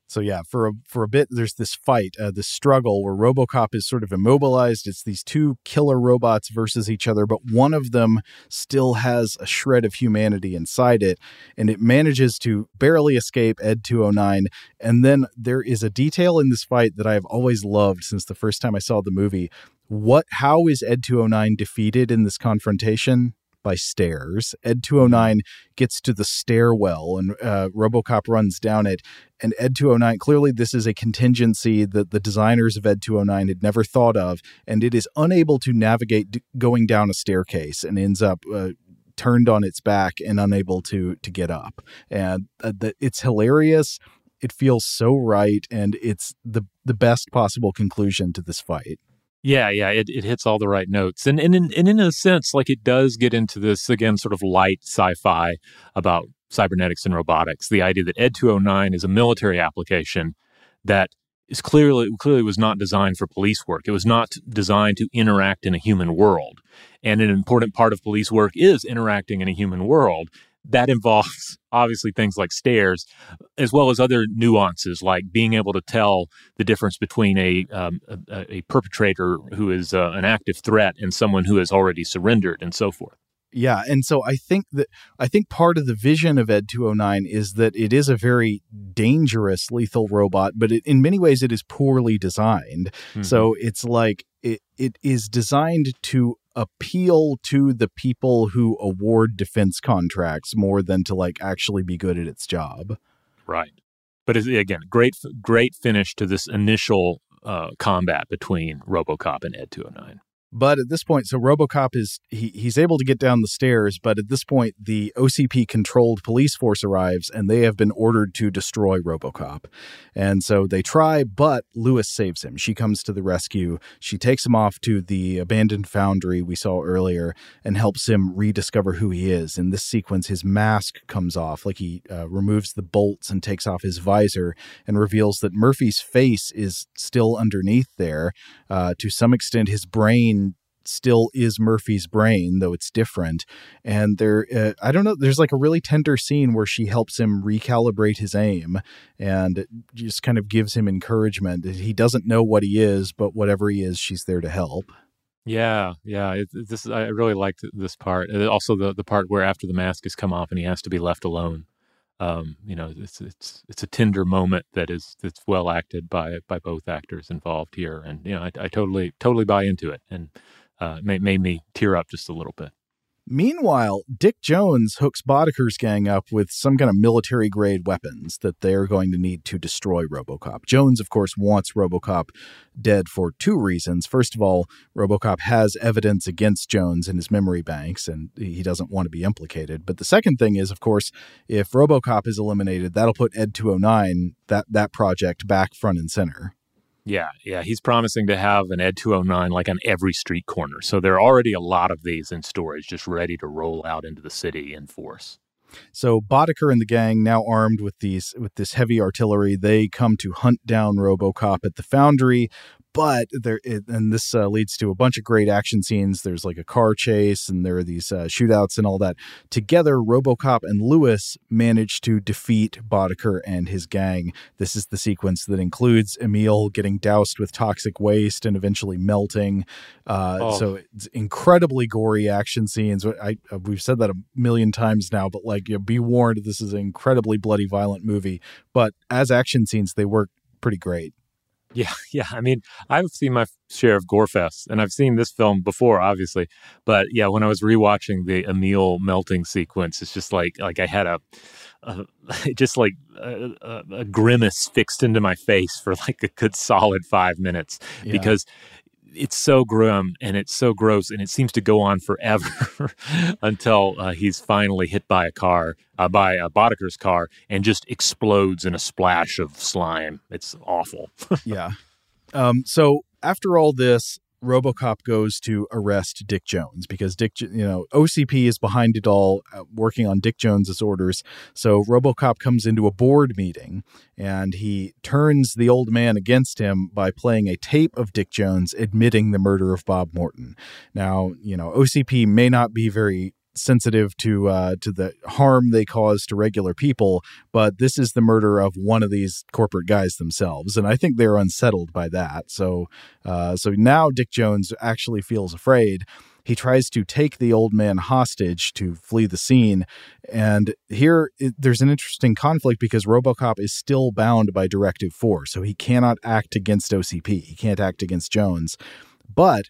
Speaker 2: So yeah, for a for a bit, there's this fight, uh, this struggle where RoboCop is sort of immobilized. It's these two killer robots versus each other, but one of them still has a shred of humanity inside it, and it manages to barely escape Ed two oh nine. And then there is a detail in this fight that I have always loved since the first time I saw the movie. What? How is Ed two oh nine defeated in this confrontation? By stairs. Ed two oh nine gets to the stairwell and uh, RoboCop runs down it. And Ed two oh nine, clearly this is a contingency that the designers of Ed two oh nine had never thought of. And it is unable to navigate d- going down a staircase and ends up uh, turned on its back and unable to to get up. And uh, the, it's hilarious. It feels so right. And it's the, the best possible conclusion to this fight.
Speaker 5: Yeah, yeah, it, it hits all the right notes. And, and, in, and in a sense, like it does get into this, again, sort of light sci-fi about cybernetics and robotics. The idea that Ed two oh nine is a military application that is clearly clearly was not designed for police work. It was not designed to interact in a human world. And an important part of police work is interacting in a human world. That involves, obviously, things like stairs, as well as other nuances, like being able to tell the difference between a um, a, a perpetrator who is uh, an active threat and someone who has already surrendered, and so forth.
Speaker 2: Yeah, and so I think that I think part of the vision of Ed two oh nine is that it is a very dangerous lethal robot, but it, in many ways it is poorly designed. Mm-hmm. So it's like it it is designed to appeal to the people who award defense contracts more than to like actually be good at its job.
Speaker 5: Right. But it's, again, great great finish to this initial uh, combat between RoboCop and Ed two oh nine.
Speaker 2: But at this point, so RoboCop is, he, he's able to get down the stairs, but at this point, the O C P-controlled police force arrives, and they have been ordered to destroy RoboCop. And so they try, but Lewis saves him. She comes to the rescue. She takes him off to the abandoned foundry we saw earlier and helps him rediscover who he is. In this sequence, his mask comes off, like he uh, removes the bolts and takes off his visor and reveals that Murphy's face is still underneath there. Uh, to some extent, his brain still is Murphy's brain, though it's different. And there, uh, I don't know, there's like a really tender scene where she helps him recalibrate his aim and just kind of gives him encouragement. He doesn't know what he is, but whatever he is, she's there to help.
Speaker 5: Yeah, yeah. It, this I really liked this part. And also the the part where after the mask has come off and he has to be left alone. Um, you know, it's it's it's a tender moment that is that's well acted by by both actors involved here, and you know, I, I totally totally buy into it, and uh, made made me tear up just a little bit.
Speaker 2: Meanwhile, Dick Jones hooks Boddicker's gang up with some kind of military-grade weapons that they're going to need to destroy RoboCop. Jones, of course, wants RoboCop dead for two reasons. First of all, RoboCop has evidence against Jones in his memory banks, and he doesn't want to be implicated. But the second thing is, of course, if RoboCop is eliminated, that'll put Ed two oh nine, that, that project, back front and center.
Speaker 5: Yeah, yeah. He's promising to have an Ed two oh nine like on every street corner. So there are already a lot of these in storage, just ready to roll out into the city in force.
Speaker 2: So Boddicker and the gang, now armed with these with this heavy artillery, they come to hunt down RoboCop at the foundry. But there, and this uh, leads to a bunch of great action scenes. There's like a car chase, and there are these uh, shootouts and all that. Together, RoboCop and Lewis manage to defeat Boddicker and his gang. This is the sequence that includes Emil getting doused with toxic waste and eventually melting. Uh, oh. So it's incredibly gory action scenes. I, I we've said that a million times now, but like, you know, be warned, this is an incredibly bloody, violent movie. But as action scenes, they work pretty great.
Speaker 5: Yeah, yeah. I mean, I've seen my share of gore fests, and I've seen this film before, obviously. But yeah, when I was rewatching the Emil melting sequence, it's just like like I had a, a just like a, a, a grimace fixed into my face for like a good solid five minutes yeah. because it's so grim and it's so gross, and it seems to go on forever until uh, he's finally hit by a car, uh, by uh, Boddicker's car, and just explodes in a splash of slime. It's awful.
Speaker 2: yeah. Um, so after all this, RoboCop goes to arrest Dick Jones because Dick, you know, O C P is behind it all, uh, working on Dick Jones's orders. So RoboCop comes into a board meeting and he turns the old man against him by playing a tape of Dick Jones admitting the murder of Bob Morton. Now, you know, O C P may not be very sensitive to uh, to the harm they cause to regular people, but this is the murder of one of these corporate guys themselves, and I think they're unsettled by that. So, uh, so now Dick Jones actually feels afraid. He tries to take the old man hostage to flee the scene, and here it, there's an interesting conflict because RoboCop is still bound by Directive four, so he cannot act against O C P. He can't act against Jones, but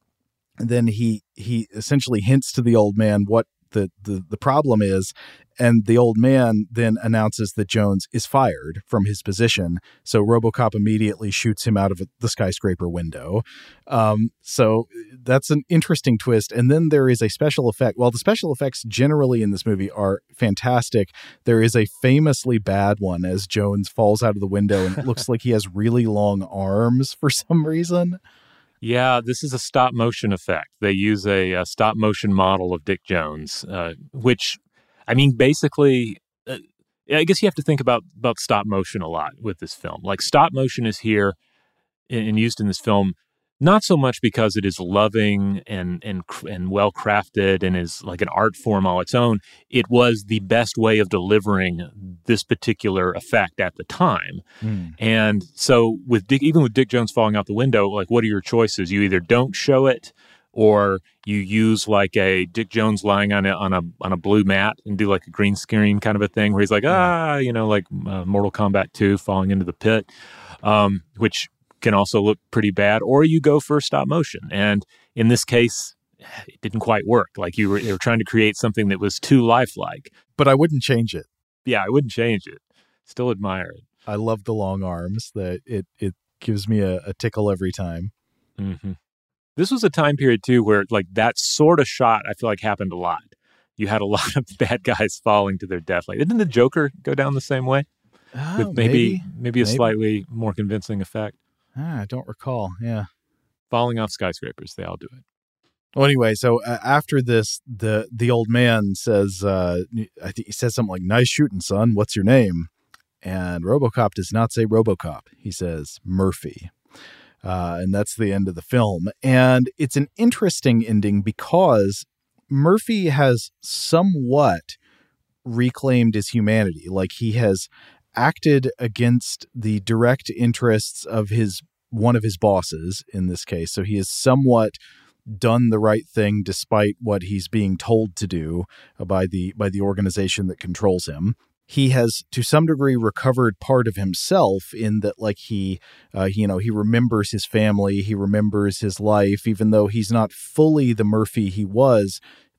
Speaker 2: then he he essentially hints to the old man what the, the, the problem is, and the old man then announces that Jones is fired from his position, so RoboCop immediately shoots him out of the skyscraper window. Um, so that's an interesting twist, and then there is a special effect. While the special effects generally in this movie are fantastic, there is a famously bad one as Jones falls out of the window, and it looks like he has really long arms for some reason.
Speaker 5: Yeah, this is a stop motion effect. They use a, a stop motion model of Dick Jones, uh, which, I mean, basically, uh, I guess you have to think about, about stop motion a lot with this film. Like, stop motion is here and used in this film not so much because it is loving and and and well crafted and is like an art form all its own. It was the best way of delivering this particular effect at the time. Mm. And so with Dick, even with Dick Jones falling out the window, like, what are your choices? You either don't show it, or you use like a Dick Jones lying on a on a on a blue mat and do like a green screen kind of a thing where he's like, ah, you know, like uh, Mortal Kombat two falling into the pit, um, which can also look pretty bad, or you go for stop motion. And in this case, it didn't quite work. Like you were, they were trying to create something that was too lifelike.
Speaker 2: But I wouldn't change it.
Speaker 5: Yeah, I wouldn't change it. Still admire it.
Speaker 2: I love the long arms. That it it gives me a, a tickle every time.
Speaker 5: Mm-hmm. This was a time period too where like that sort of shot I feel like happened a lot. You had a lot of bad guys falling to their death. Like, didn't the Joker go down the same way?
Speaker 2: Oh,
Speaker 5: with maybe,
Speaker 2: maybe
Speaker 5: maybe a
Speaker 2: maybe.
Speaker 5: slightly more convincing effect.
Speaker 2: Ah, I don't recall. Yeah.
Speaker 5: Falling off skyscrapers. They all do it.
Speaker 2: Well, anyway, so uh, after this, the the old man says, uh, I think he says something like, "Nice shooting, son. What's your name?" And RoboCop does not say RoboCop. He says Murphy. Uh, and that's the end of the film. And it's an interesting ending because Murphy has somewhat reclaimed his humanity. Like, he has acted against the direct interests of his one of his bosses in this case. So he has somewhat done the right thing despite what he's being told to do by the by the organization that controls him. He has to some degree recovered part of himself in that, like, he uh, you know, he remembers his family, he remembers his life, even though he's not fully the Murphy he was.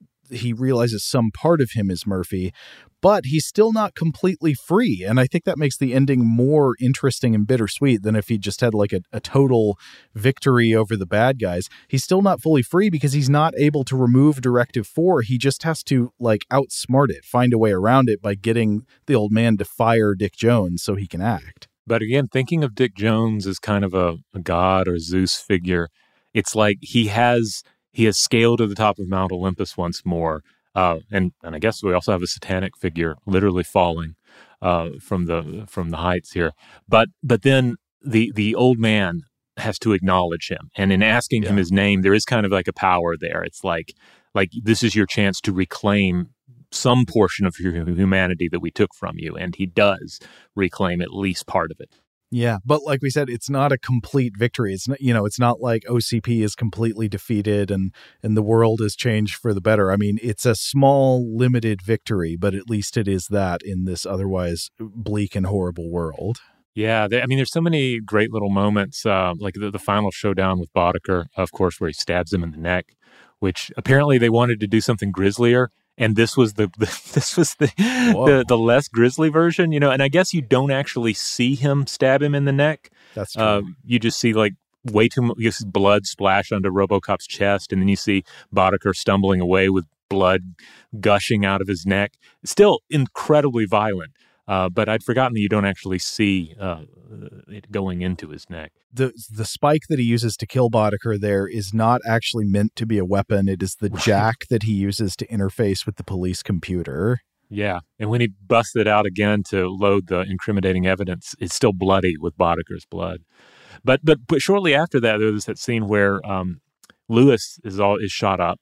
Speaker 2: He realizes some part of him is Murphy, but he's still not completely free. And I think that makes the ending more interesting and bittersweet than if he just had like a, a total victory over the bad guys. He's still not fully free because he's not able to remove Directive four. He just has to like outsmart it, find a way around it by getting the old man to fire Dick Jones so he can act.
Speaker 5: But again, thinking of Dick Jones as kind of a, a god or Zeus figure, it's like he has... He has scaled to the top of Mount Olympus once more. Uh, and, and I guess we also have a satanic figure literally falling uh, from the from the heights here. But but then the the old man has to acknowledge him. And in asking yeah. him his name, there is kind of like a power there. It's like like this is your chance to reclaim some portion of your humanity that we took from you. And he does reclaim at least part of it.
Speaker 2: Yeah, but like we said, it's not a complete victory. It's not, you know, it's not like O C P is completely defeated and and the world has changed for the better. I mean, it's a small, limited victory, but at least it is that in this otherwise bleak and horrible world.
Speaker 5: Yeah, they, I mean, there's so many great little moments, uh, like the, the final showdown with Boddicker, of course, where he stabs him in the neck, which apparently they wanted to do something grislier. And this was the, the this was the, the the less grisly version, you know. And I guess you don't actually see him stab him in the neck.
Speaker 2: That's true.
Speaker 5: Uh, you just see like way too much you see blood splash onto RoboCop's chest, and then you see Boddicker stumbling away with blood gushing out of his neck. Still incredibly violent. Uh, but I'd forgotten that you don't actually see uh, it going into his neck.
Speaker 2: The the spike that he uses to kill Boddicker there is not actually meant to be a weapon. It is the right. jack that he uses to interface with the police computer.
Speaker 5: Yeah, and when he busts it out again to load the incriminating evidence, it's still bloody with Boddicker's blood. But but but shortly after that, there was that scene where um, Lewis is all is shot up,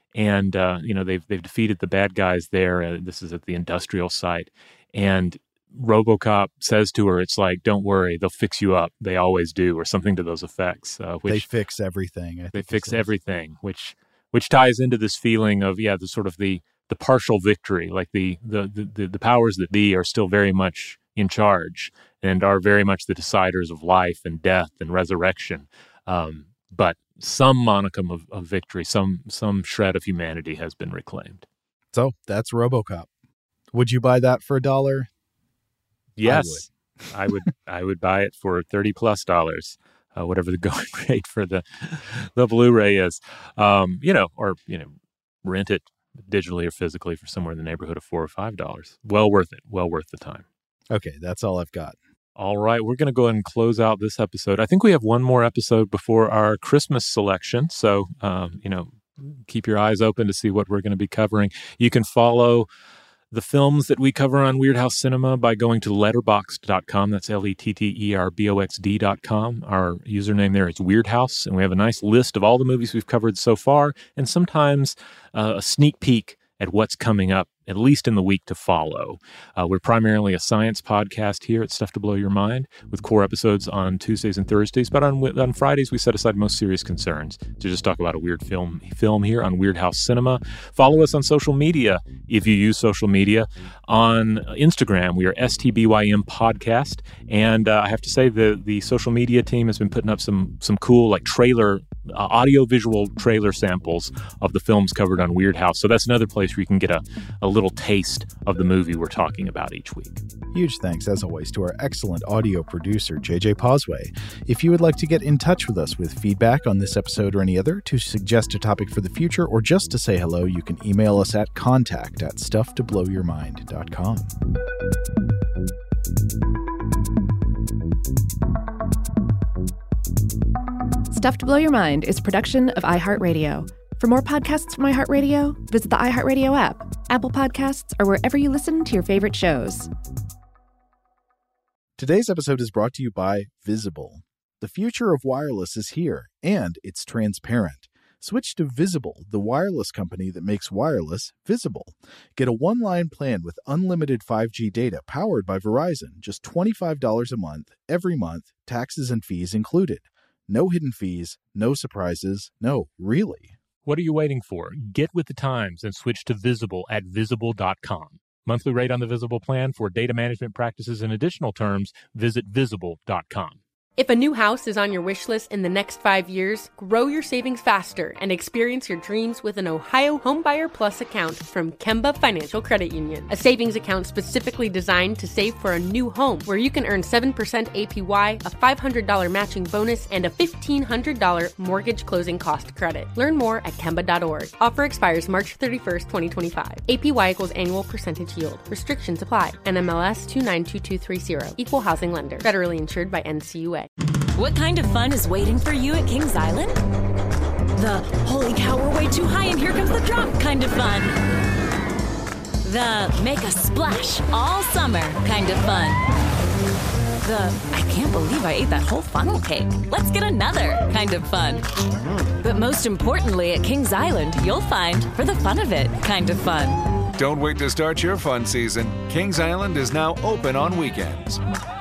Speaker 5: And, uh, you know, they've they've defeated the bad guys there. Uh, this is at the industrial site. And RoboCop says to her, it's like, don't worry, they'll fix you up. They always do, or something to those effects. Uh, which,
Speaker 2: they fix everything. I think
Speaker 5: they fix everything, which which ties into this feeling of, yeah, the sort of the the partial victory, like the the, the the powers that be are still very much in charge and are very much the deciders of life and death and resurrection. Um, but some monicum of, of victory, some some shred of humanity has been reclaimed.
Speaker 2: So that's RoboCop. Would you buy that for a dollar?
Speaker 5: Yes, I would. I would, I would buy it for thirty plus dollars, uh, whatever the going rate for the the Blu-ray is. Um, you know, or you know, rent it digitally or physically for somewhere in the neighborhood of four or five dollars. Well worth it. Well worth the time.
Speaker 2: Okay, that's all I've got.
Speaker 5: All right, we're going to go ahead and close out this episode. I think we have one more episode before our Christmas selection, so um, you know, keep your eyes open to see what we're going to be covering. You can follow the films that we cover on Weird House Cinema by going to letterboxd dot com. That's L E T T E R B O X D dot com. Our username there is Weird House, and we have a nice list of all the movies we've covered so far, and sometimes uh, a sneak peek at what's coming up, at least in the week to follow. Uh, we're primarily a science podcast here at Stuff to Blow Your Mind, with core episodes on Tuesdays and Thursdays. But on on Fridays, we set aside most serious concerns to just talk about a weird film film here on Weird House Cinema. Follow us on social media if you use social media. On Instagram, we are S T B Y M Podcast. And uh, I have to say, the the social media team has been putting up some some cool like trailer, uh, audio-visual trailer samples of the films covered on Weird House. So that's another place where you can get a, a little taste of the movie we're talking about each week.
Speaker 2: Huge thanks, as always, to our excellent audio producer, J J Posway. If you would like to get in touch with us with feedback on this episode or any other, to suggest a topic for the future, or just to say hello, you can email us at contact at stuff to blow your mind dot com.
Speaker 4: Stuff to Blow Your Mind is a production of iHeartRadio. For more podcasts from iHeartRadio, visit the iHeartRadio app, Apple Podcasts, or wherever you listen to your favorite shows.
Speaker 2: Today's episode is brought to you by Visible. The future of wireless is here, and it's transparent. Switch to Visible, the wireless company that makes wireless visible. Get a one-line plan with unlimited five G data powered by Verizon, just twenty-five dollars a month, every month, taxes and fees included. No hidden fees, no surprises, no, really.
Speaker 5: What are you waiting for? Get with the times and switch to Visible at visible dot com. Monthly rate on the Visible plan for data management practices and additional terms, visit visible dot com.
Speaker 11: If a new house is on your wish list in the next five years, grow your savings faster and experience your dreams with an Ohio Homebuyer Plus account from Kemba Financial Credit Union. A savings account specifically designed to save for a new home, where you can earn seven percent A P Y, a five hundred dollars matching bonus, and a fifteen hundred dollars mortgage closing cost credit. Learn more at Kemba dot org. Offer expires March thirty-first, twenty twenty-five. A P Y equals annual percentage yield. Restrictions apply. N M L S two nine two two three zero. Equal housing lender. Federally insured by N C U A.
Speaker 12: What kind of fun is waiting for you at Kings Island? The holy cow, we're way too high and here comes the drop kind of fun. The make a splash all summer kind of fun. The I can't believe I ate that whole funnel cake. Let's get another kind of fun. But most importantly, at Kings Island, you'll find for the fun of it kind of fun.
Speaker 13: Don't wait to start your fun season. Kings Island is now open on weekends.